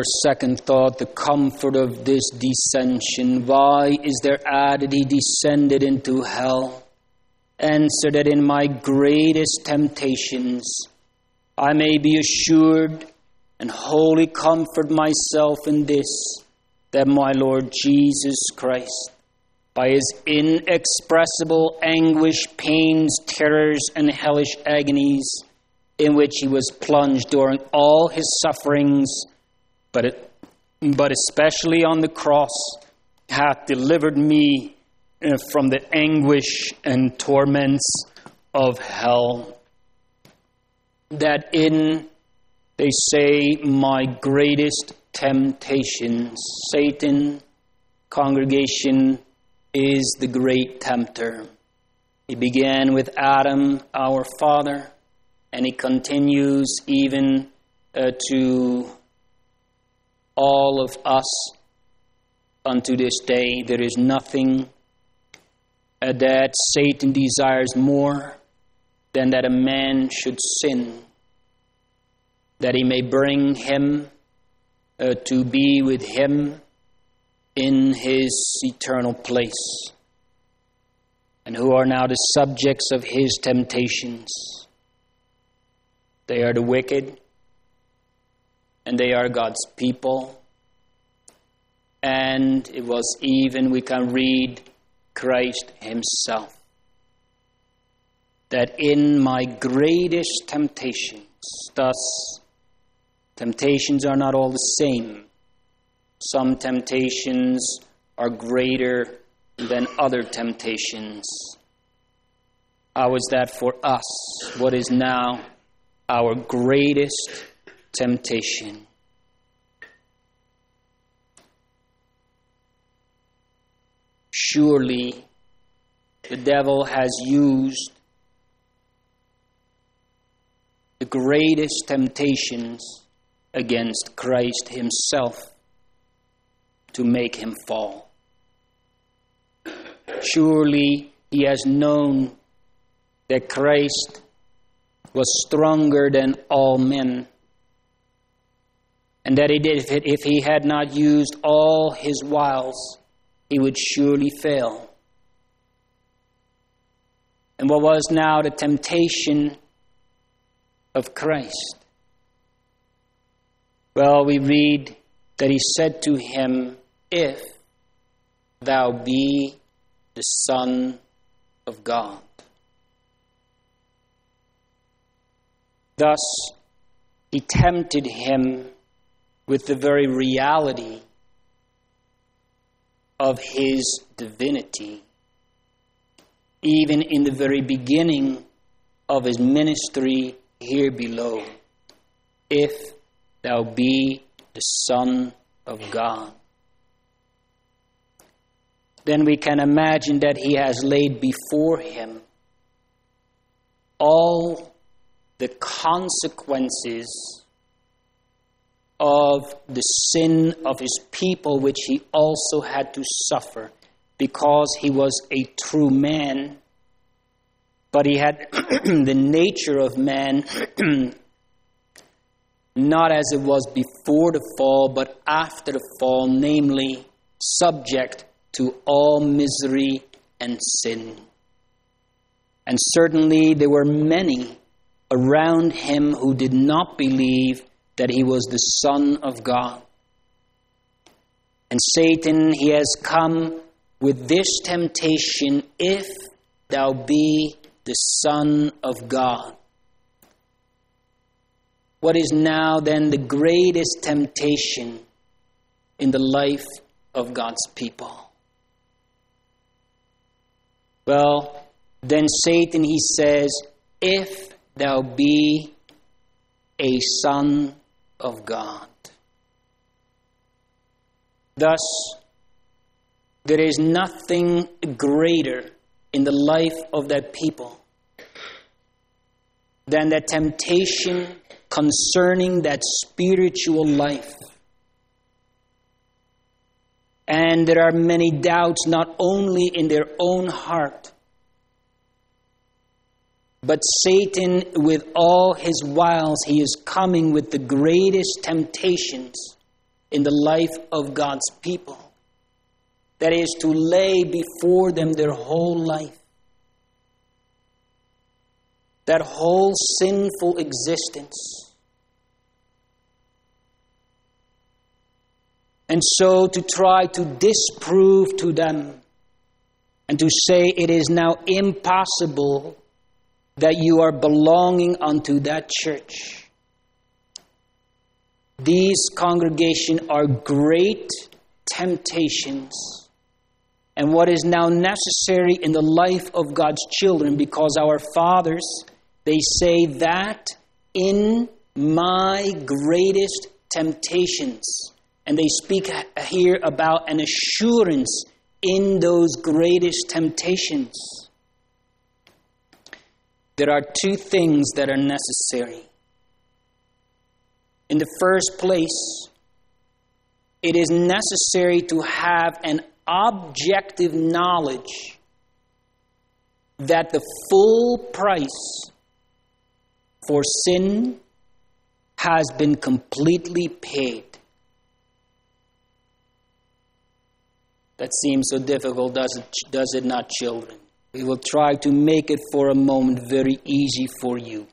our second thought, the comfort of this descension. Why is there added, he descended into hell? Answer, that in my greatest temptations I may be assured and wholly comfort myself in this, that my Lord Jesus Christ, by his inexpressible anguish, pains, terrors, and hellish agonies in which he was plunged during all his sufferings, but especially on the cross, hath delivered me from the anguish and torments of hell. That in, they say, my greatest temptations, Satan, congregation, is the great tempter. He began with Adam, our father, and he continues even to all of us unto this day. There is nothing that Satan desires more than that a man should sin, that he may bring him to be with him in his eternal place. And who are now the subjects of his temptations? They are the wicked, and they are God's people. And it was even, we can read, Christ himself, that in my greatest temptations, thus, temptations are not all the same. Some temptations are greater than other temptations. How is that for us? What is now our greatest temptation? Surely the devil has used the greatest temptations against Christ himself to make him fall. Surely he has known that Christ was stronger than all men, and that if he had not used all his wiles, he would surely fail. And what was now the temptation of Christ? Well, we read that he said to him, if thou be the Son of God. Thus, he tempted him with the very reality of his divinity. Even in the very beginning of his ministry here below, if thou be the Son of God. Then we can imagine that he has laid before him all the consequences of the sin of his people, which he also had to suffer, because he was a true man, but he had the nature of man, not as it was before the fall, but after the fall, namely subject to all misery and sin. And certainly there were many around him who did not believe that he was the Son of God. And Satan, he has come with this temptation, if thou be the Son of God. What is now then the greatest temptation in the life of God's people? Well, then Satan, he says, if thou be a son of God. Thus, there is nothing greater in the life of that people than the temptation concerning that spiritual life. And there are many doubts not only in their own heart, but Satan, with all his wiles, he is coming with the greatest temptations in the life of God's people. That is to lay before them their whole life. That whole sinful existence. And so to try to disprove to them and to say it is now impossible that you are belonging unto that church. These congregations are great temptations. And what is now necessary in the life of God's children, because our fathers, they say that in my greatest temptations. And they speak here about an assurance in those greatest temptations. There are two things that are necessary. In the first place, it is necessary to have an objective knowledge that the full price for sin has been completely paid. That seems so difficult, does it not, children? We will try to make it for a moment very easy for you.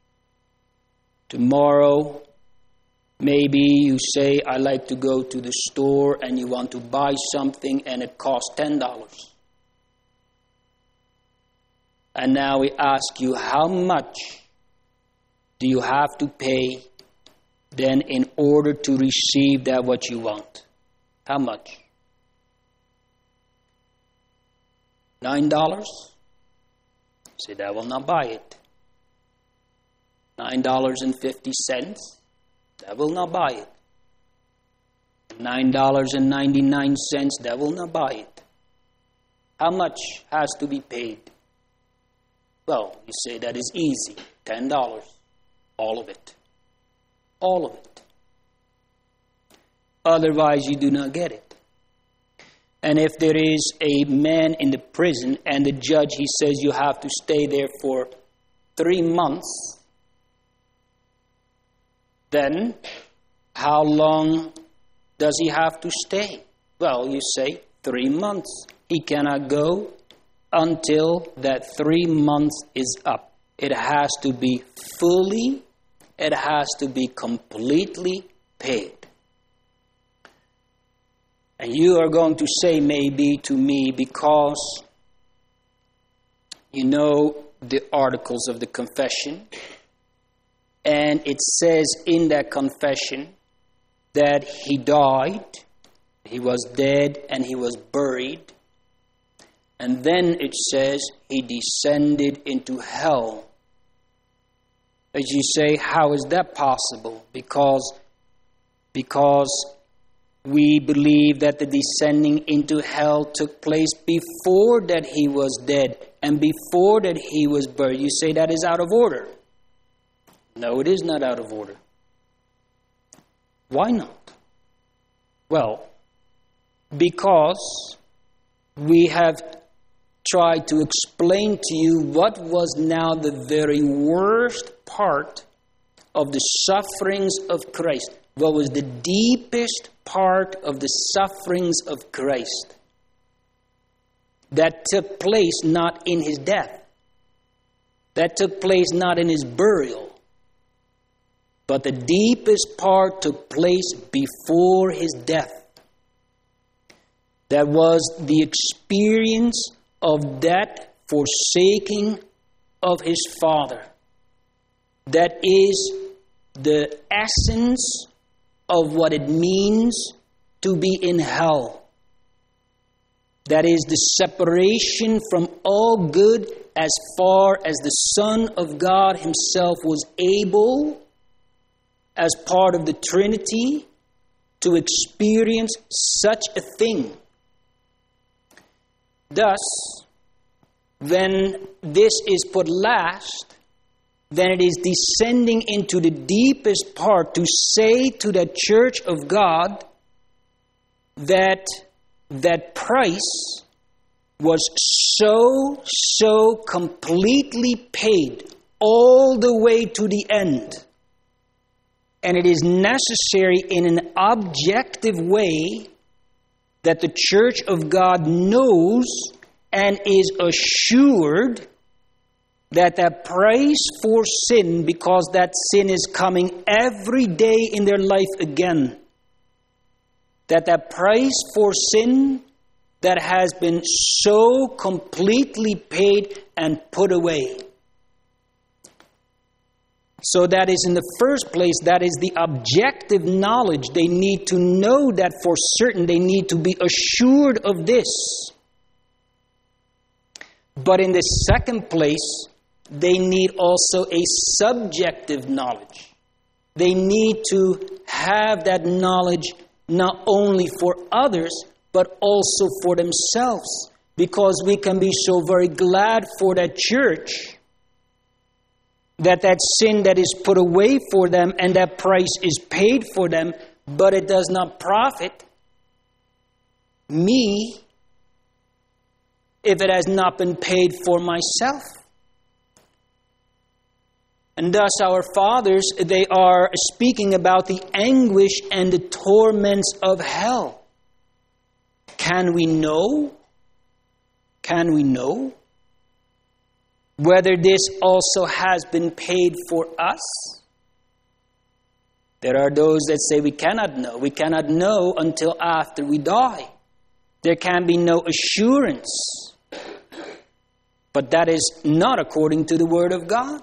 Tomorrow, maybe you say, I like to go to the store and you want to buy something and it costs $10. And now we ask you, how much do you have to pay then in order to receive that what you want? How much? $9? Say, that will not buy it. $9.50? That will not buy it. $9.99? That will not buy it. How much has to be paid? Well, you say that is easy. $10. All of it. All of it. Otherwise, you do not get it. And if there is a man in the prison and the judge, he says you have to stay there for 3 months, then how long does he have to stay? Well, you say 3 months. He cannot go until that 3 months is up. It has to be fully, it has to be completely paid. And you are going to say maybe to me, because you know the articles of the confession, and it says in that confession that he died, he was dead, and he was buried. And then it says he descended into hell. As you say, how is that possible? Because we believe that the descending into hell took place before that he was dead and before that he was buried. You say that is out of order. No, it is not out of order. Why not? Well, because we have tried to explain to you what was now the very worst part of the sufferings of Christ. What was the deepest part of the sufferings of Christ that took place not in his death, that took place not in his burial, but the deepest part took place before his death. That was the experience of that forsaking of his Father. That is the essence of what it means to be in hell. That is the separation from all good as far as the Son of God himself was able, as part of the Trinity, to experience such a thing. Thus, when this is put last, then it is descending into the deepest part to say to the church of God that that price was so completely paid all the way to the end. And it is necessary in an objective way that the church of God knows and is assured that the price for sin, because that sin is coming every day in their life again, that the price for sin that has been so completely paid and put away. So that is, in the first place, that is the objective knowledge. They need to know that for certain. They need to be assured of this. But in the second place, they need also a subjective knowledge. They need to have that knowledge not only for others, but also for themselves. Because we can be so very glad for that church that sin that is put away for them and that price is paid for them, but it does not profit me if it has not been paid for myself. And thus our fathers, they are speaking about the anguish and the torments of hell. Can we know? Can we know whether this also has been paid for us? There are those that say we cannot know. We cannot know until after we die. There can be no assurance. But that is not according to the Word of God.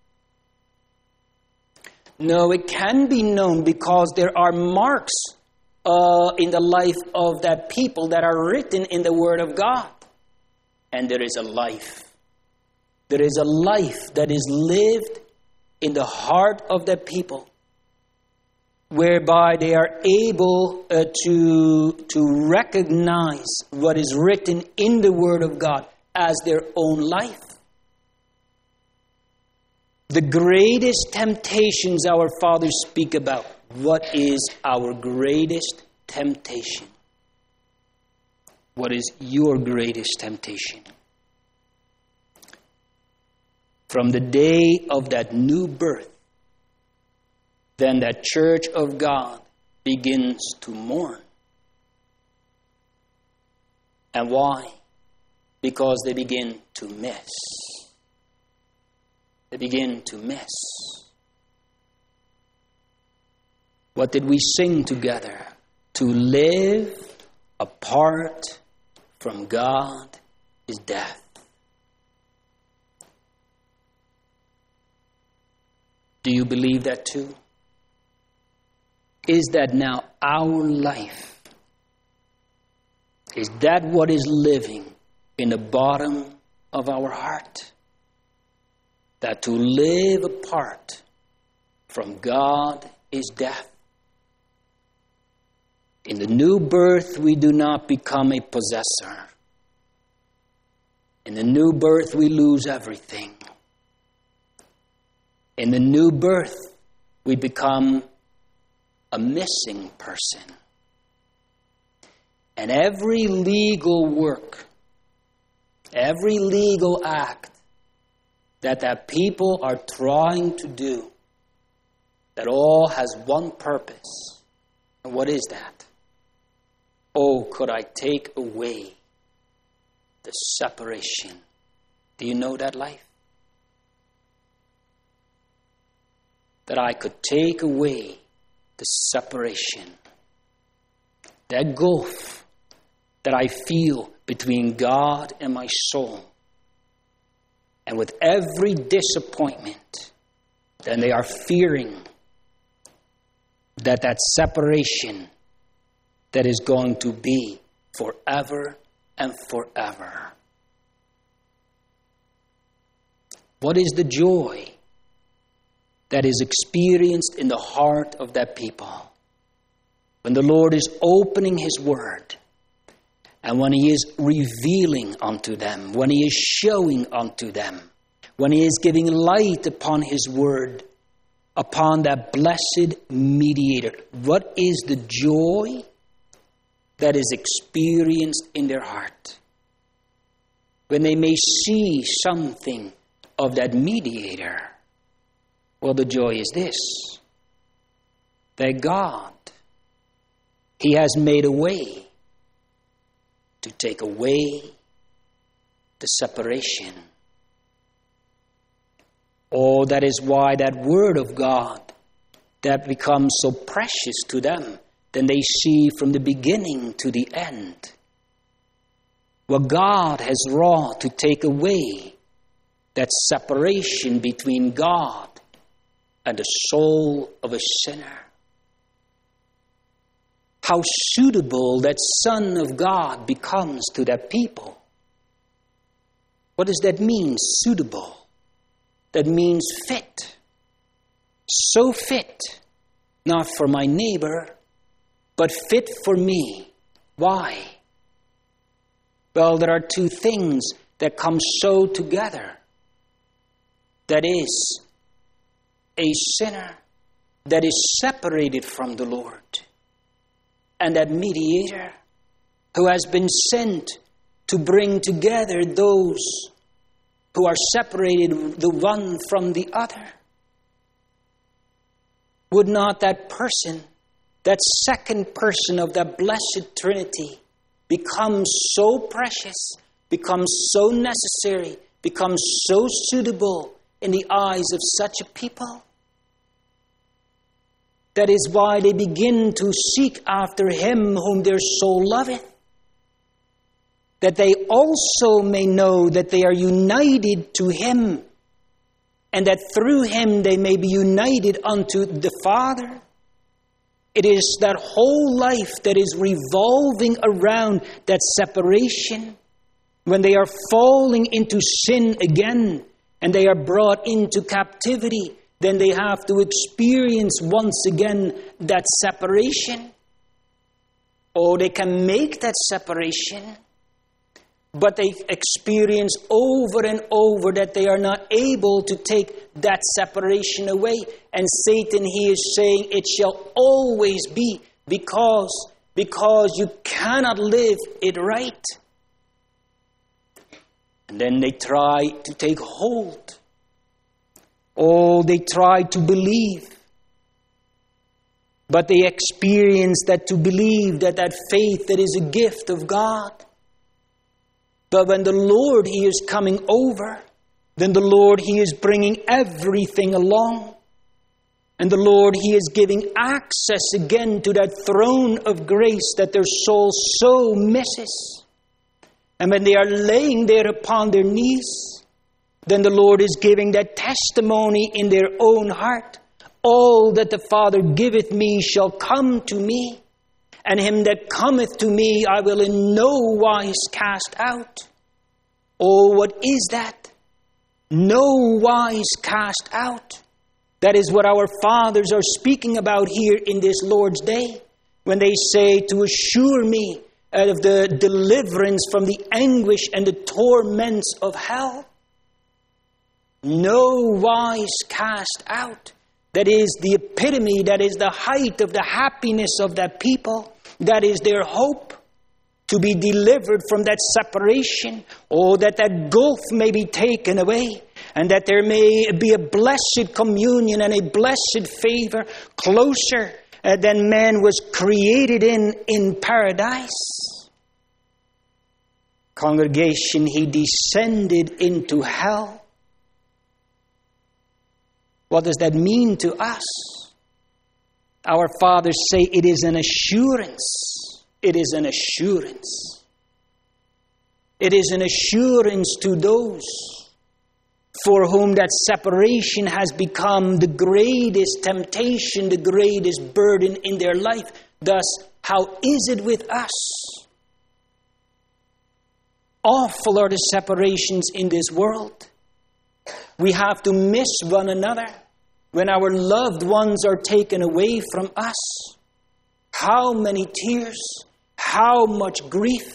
No, it can be known because there are marks in the life of that people that are written in the Word of God. And there is a life. There is a life that is lived in the heart of the people, whereby they are able to recognize what is written in the Word of God as their own life. The greatest temptations our fathers speak about. What is our greatest temptation? What is your greatest temptation? From the day of that new birth, then that church of God begins to mourn. And why? Because they begin to miss. They begin to miss. What did we sing together? To live apart from God is death. Do you believe that too? Is that now our life? Is that what is living in the bottom of our heart? That to live apart from God is death. In the new birth, we do not become a possessor. In the new birth, we lose everything. In the new birth, we become a missing person. And every legal work, every legal act that people are trying to do, that all has one purpose. And what is that? Oh, could I take away the separation? Do you know that life? That I could take away the separation. That gulf that I feel between God and my soul. And with every disappointment, then they are fearing that separation that is going to be forever and forever. What is the joy that is experienced in the heart of that people when the Lord is opening His Word and when He is revealing unto them, when He is showing unto them, when He is giving light upon His Word, upon that blessed mediator? What is the joy that is experienced in their heart when they may see something of that mediator? Well, the joy is this, that God, He has made a way to take away the separation. Oh, that is why that word of God that becomes so precious to them, then they see from the beginning to the end what God has wrought to take away that separation between God and the soul of a sinner. How suitable that Son of God becomes to that people. What does that mean, suitable? That means fit. So fit, not for my neighbor, but fit for me. Why? Well, there are two things that come so together. That is, a sinner that is separated from the Lord, and that mediator who has been sent to bring together those who are separated, the one from the other. Would not that person, that second person of the blessed Trinity, become so precious, become so necessary, become so suitable in the eyes of such a people? That is why they begin to seek after Him whom their soul loveth, that they also may know that they are united to Him, and that through Him they may be united unto the Father. It is that whole life that is revolving around that separation. When they are falling into sin again, and they are brought into captivity, then they have to experience once again that separation. Or they can make that separation, but they experience over and over that they are not able to take that separation away. And Satan, he is saying, it shall always be because you cannot live it right. And then they try to take hold. Oh, they try to believe. But they experience that to believe, that faith that is a gift of God. But when the Lord, He is coming over, then the Lord, He is bringing everything along. And the Lord, He is giving access again to that throne of grace that their soul so misses. And when they are laying there upon their knees, then the Lord is giving that testimony in their own heart. All that the Father giveth me shall come to me, and him that cometh to me I will in no wise cast out. Oh, what is that? No wise cast out. That is what our fathers are speaking about here in this Lord's Day, when they say to assure me of the deliverance from the anguish and the torments of hell. No wise cast out. That is the epitome, that is the height of the happiness of that people. That is their hope, to be delivered from that separation. Oh, that gulf may be taken away, and that there may be a blessed communion and a blessed favor closer than man was created in paradise. Congregation, He descended into hell. What does that mean to us? Our fathers say it is an assurance. It is an assurance. It is an assurance to those for whom that separation has become the greatest temptation, the greatest burden in their life. Thus, how is it with us? Awful are the separations in this world. We have to miss one another when our loved ones are taken away from us. How many tears, how much grief.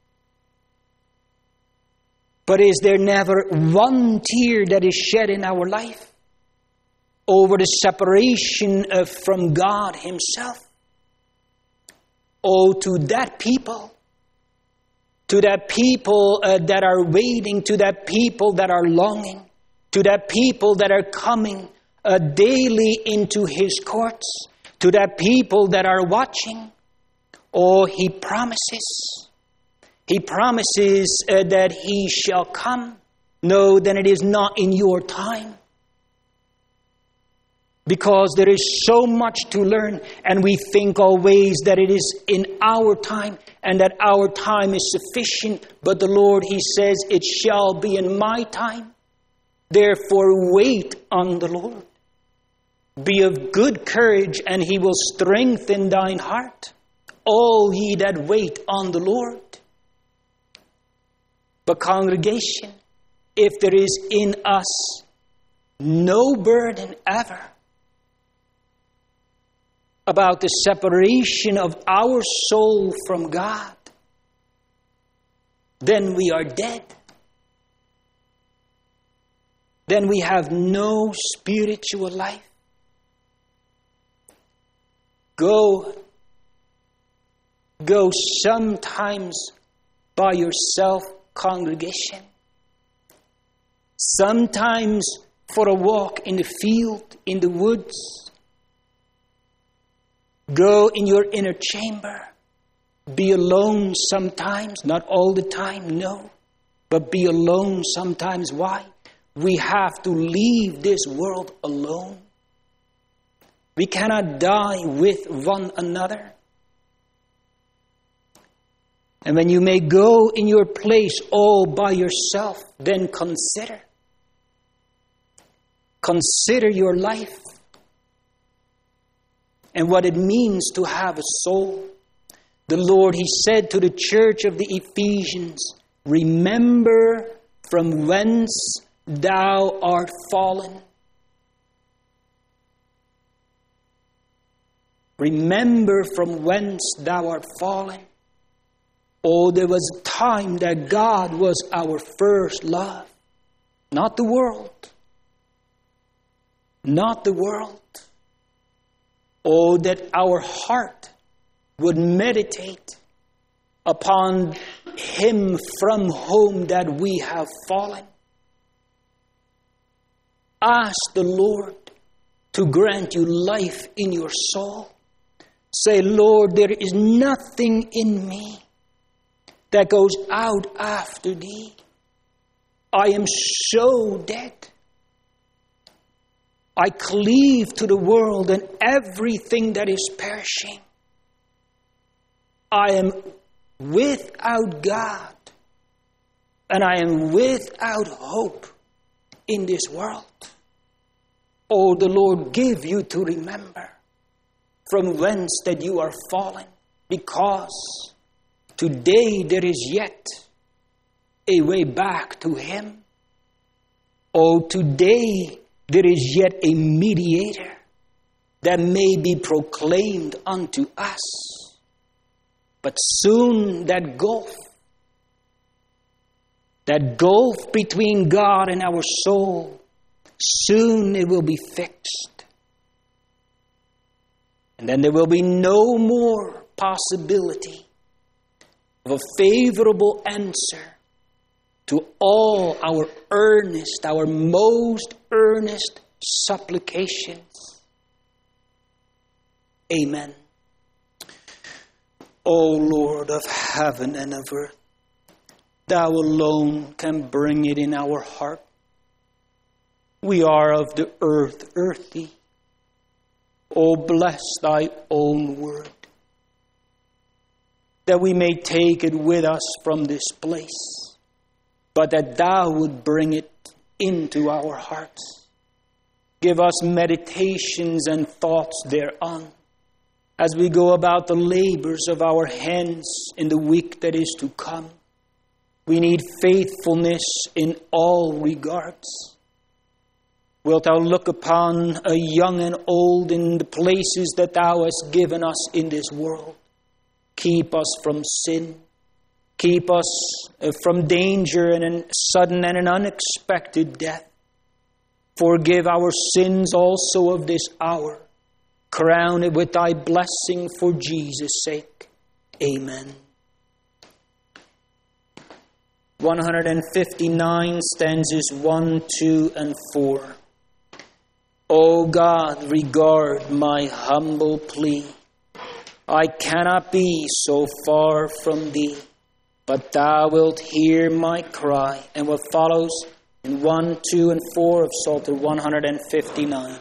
But is there never one tear that is shed in our life over the separation from God Himself? Oh, to that people that are waiting, to that people that are longing, to that people that are coming daily into His courts, To that people that are watching, oh, He promises. He promises that He shall come. No, then it is not in your time. Because there is so much to learn, and we think always that it is in our time, and that our time is sufficient. But the Lord, He says, it shall be in my time. Therefore wait on the Lord. Be of good courage, and He will strengthen thine heart. All ye that wait on the Lord. But congregation, if there is in us no burden ever about the separation of our soul from God, then we are dead. Then we have no spiritual life. Go sometimes by yourself, congregation. Sometimes for a walk in the field, in the woods. Go in your inner chamber. Be alone sometimes, not all the time, no. But be alone sometimes. Why? We have to leave this world alone. We cannot die with one another. And when you may go in your place all by yourself, then consider your life and what it means to have a soul. The Lord, He said to the church of the Ephesians, remember from whence thou art fallen. Remember from whence thou art fallen. Oh, there was a time that God was our first love. Not the world. Not the world. Oh, that our heart would meditate upon Him from whom that we have fallen. Ask the Lord to grant you life in your soul. Say, Lord, there is nothing in me that goes out after Thee. I am so dead. I cleave to the world and everything that is perishing. I am without God, and I am without hope in this world. Oh, the Lord give you to remember from whence that you are fallen, because today there is yet a way back to Him. Oh, today there is yet a mediator that may be proclaimed unto us. But soon that gulf between God and our soul, soon it will be fixed. And then there will be no more possibility of a favorable answer to all our most earnest supplications. Amen. O Lord of heaven and of earth, Thou alone can bring it in our heart. We are of the earth, earthy. O bless Thy own word, that we may take it with us from this place, but that Thou would bring it into our hearts. Give us meditations and thoughts thereon as we go about the labors of our hands in the week that is to come. We need faithfulness in all regards. Wilt Thou look upon a young and old in the places that Thou hast given us in this world? Keep us from sin. Keep us from danger and a sudden and an unexpected death. Forgive our sins also of this hour. Crown it with Thy blessing for Jesus' sake. Amen. 159 stanzas 1, 2, and 4. O God, regard my humble plea. I cannot be so far from thee, but thou wilt hear my cry. And what follows in 1, 2, and 4 of Psalter 159.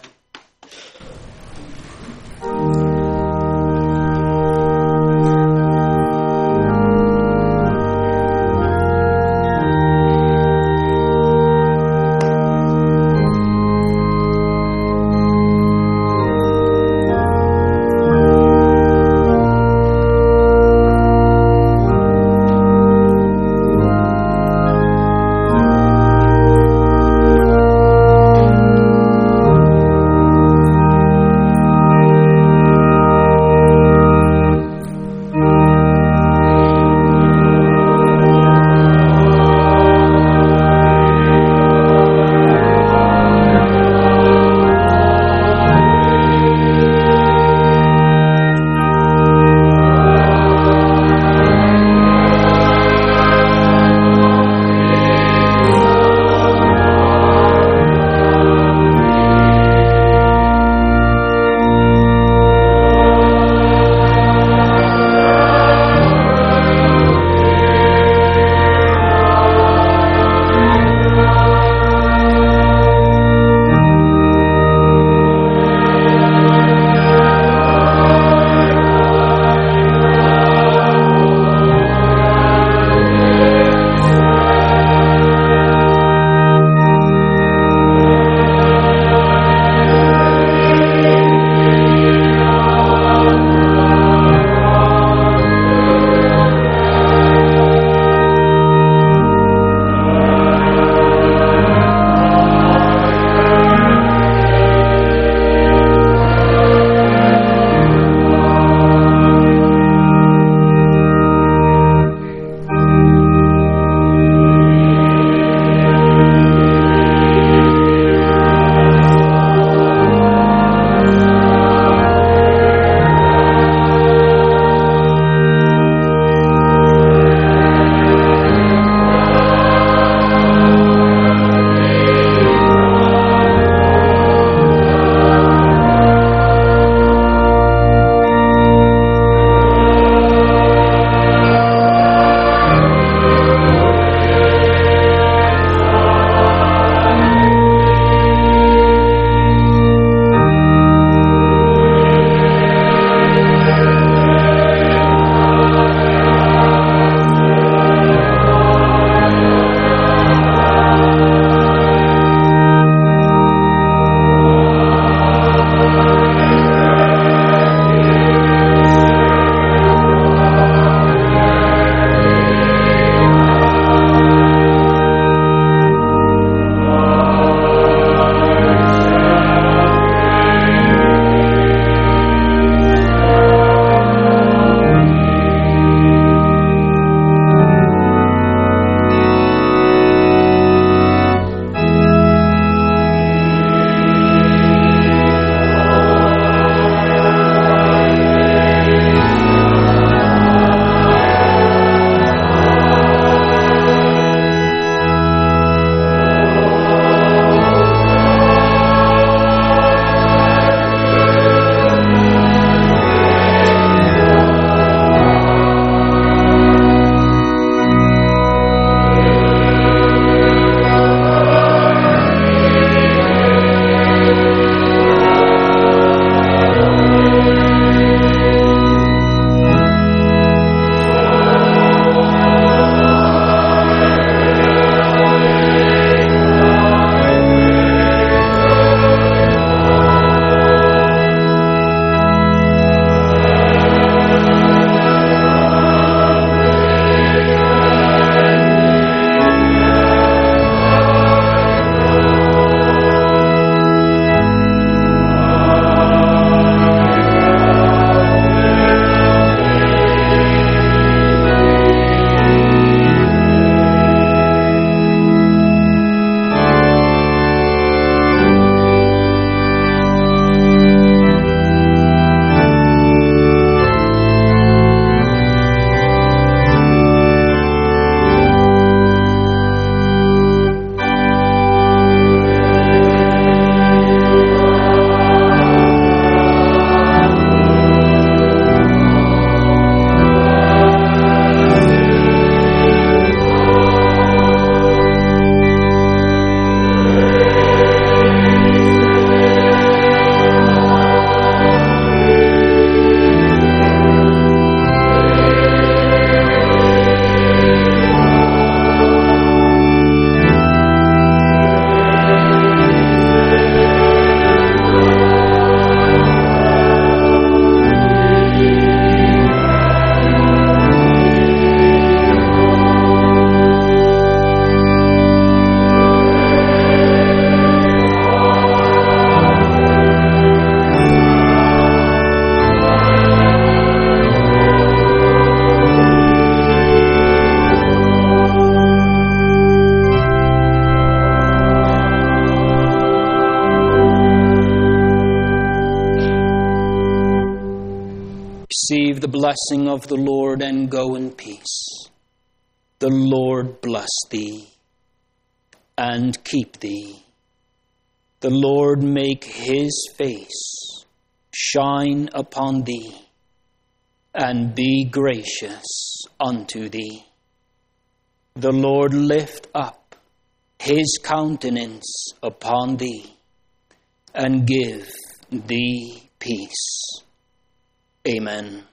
Receive the blessing of the Lord and go in peace. The Lord bless thee and keep thee. The Lord make his face shine upon thee and be gracious unto thee. The Lord lift up his countenance upon thee and give thee peace. Amen.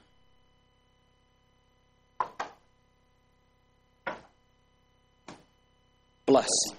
Blessing.